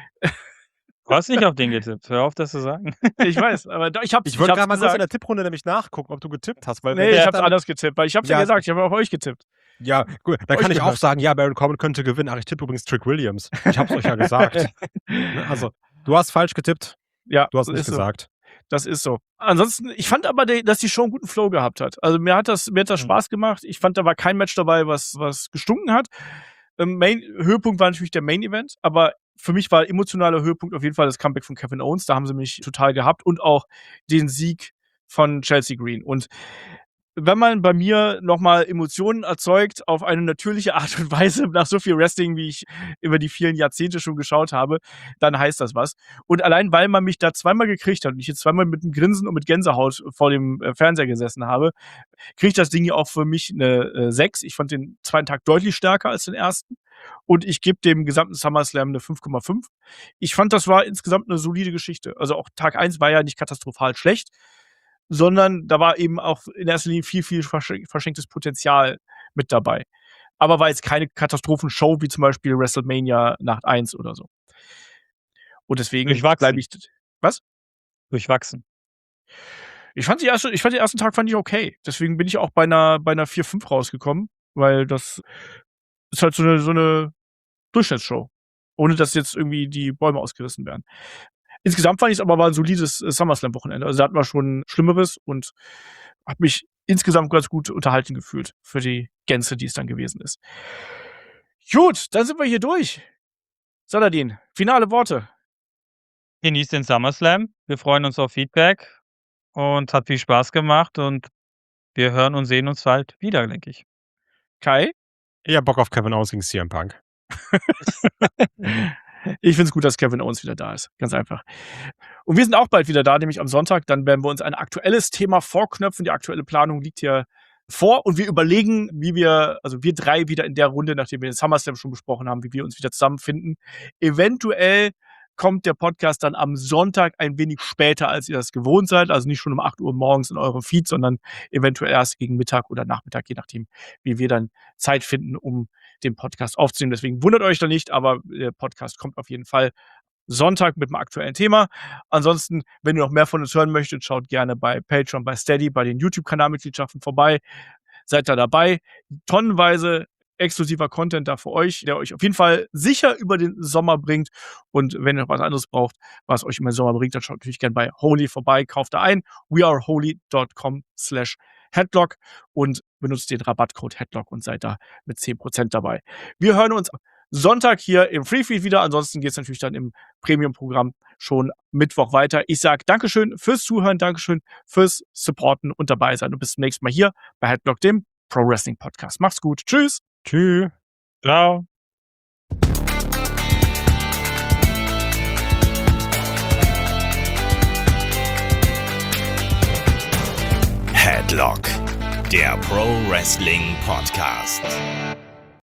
Du hast nicht auf den getippt. Hör auf, das zu sagen. Ich weiß, aber ich habe Ich wollte grad mal kurz in gesagt. der Tipprunde nämlich nachgucken, ob du getippt hast, weil wenn Ne, ich der habe es dann anders getippt, weil ich habe ja ja, gesagt, ich habe auf euch getippt. ja, gut, dann Euch kann ich auch gehört. sagen, ja, Baron Corbin könnte gewinnen. Ach, ich tippe übrigens Trick Williams. Ich habe es euch ja gesagt. Ne, also, du hast falsch getippt, Ja, du hast das nicht ist so. gesagt. Das ist so. Ansonsten, ich fand aber, dass die Show 'n guten Flow gehabt hat. Also, mir hat das Mhm. Spaß gemacht. Ich fand, da war kein Match dabei, was gestunken hat. Höhepunkt war natürlich der Main Event, aber für mich war emotionaler Höhepunkt auf jeden Fall das Comeback von Kevin Owens. Da haben sie mich total gehabt und auch den Sieg von Chelsea Green. Und wenn man bei mir noch mal Emotionen erzeugt auf eine natürliche Art und Weise nach so viel Wrestling, wie ich über die vielen Jahrzehnte schon geschaut habe, dann heißt das was. Und allein, weil man mich da zweimal gekriegt hat und ich jetzt zweimal mit 'nem Grinsen und mit Gänsehaut vor dem, Fernseher gesessen habe, kriegt das Ding ja auch für mich 'ne, 6. Ich fand den zweiten Tag deutlich stärker als den ersten und ich gebe dem gesamten SummerSlam 'ne 5,5. Ich fand, das war insgesamt 'ne solide Geschichte. Also, auch Tag 1 war ja nicht katastrophal schlecht, sondern da war eben auch in erster Linie viel verschenktes Potenzial mit dabei. Aber war jetzt keine Katastrophenshow wie zum Beispiel WrestleMania Nacht 1 oder so. Und deswegen bleibe Durchwachsen. ich was? Durchwachsen. Ich fand den ersten Tag fand ich okay. Deswegen bin ich auch bei 'ner 4,5 rausgekommen, weil das ist halt so 'ne Durchschnittsshow, ohne dass jetzt irgendwie die Bäume ausgerissen werden. Insgesamt fand ich's aber war 'n solides, SummerSlam-Wochenende. Also, da hatten wir schon Schlimmeres und habe mich insgesamt ganz gut unterhalten gefühlt für die Gänze, die es dann gewesen ist. Gut, dann sind wir hier durch. Saladin, finale Worte. Genießt den SummerSlam. Wir freuen uns auf Feedback und hat viel Spaß gemacht und wir hören und sehen uns bald wieder, denke ich. Kai? Ich habe Bock auf Kevin Owens gegen CM Punk. Ich finde es gut, dass Kevin Owens wieder da ist. Ganz einfach. Und wir sind auch bald wieder da, nämlich am Sonntag. Dann werden wir uns ein aktuelles Thema vorknöpfen. Die aktuelle Planung liegt hier vor und wir überlegen, wir 3 wieder in der Runde, nachdem wir den SummerSlam schon besprochen haben, wie wir uns wieder zusammenfinden. Eventuell kommt der Podcast dann am Sonntag ein wenig später, als ihr das gewohnt seid. Also nicht schon um 8 Uhr morgens in eurem Feed, sondern eventuell erst gegen Mittag oder Nachmittag, je nachdem, wie wir dann Zeit finden, um den Podcast aufzunehmen. Deswegen wundert euch da nicht, aber der Podcast kommt auf jeden Fall Sonntag mit einem aktuellen Thema. Ansonsten, wenn ihr noch mehr von uns hören möchtet, schaut gerne bei Patreon, bei Steady, bei den YouTube-Kanalmitgliedschaften vorbei. seid da dabei. Tonnenweise exklusiver Content da für euch, der euch auf jeden Fall sicher über den Sommer bringt. Und wenn ihr noch was anderes braucht, was euch im Sommer bringt, dann schaut natürlich gerne bei Holy vorbei, kauft da ein, weareholy.com/Headlock und benutzt den Rabattcode Headlock und seid da mit 10% dabei. Wir hören uns Sonntag hier im Freefeed wieder. Ansonsten geht es natürlich dann im Premium-Programm schon Mittwoch weiter. Ich sage Dankeschön fürs Zuhören, Dankeschön fürs Supporten und dabei sein. Und bis zum nächsten Mal hier bei Headlock, dem Pro Wrestling Podcast. Macht's gut. Tschüss. Tschüss. Ciao. Headlock, der Pro Wrestling Podcast.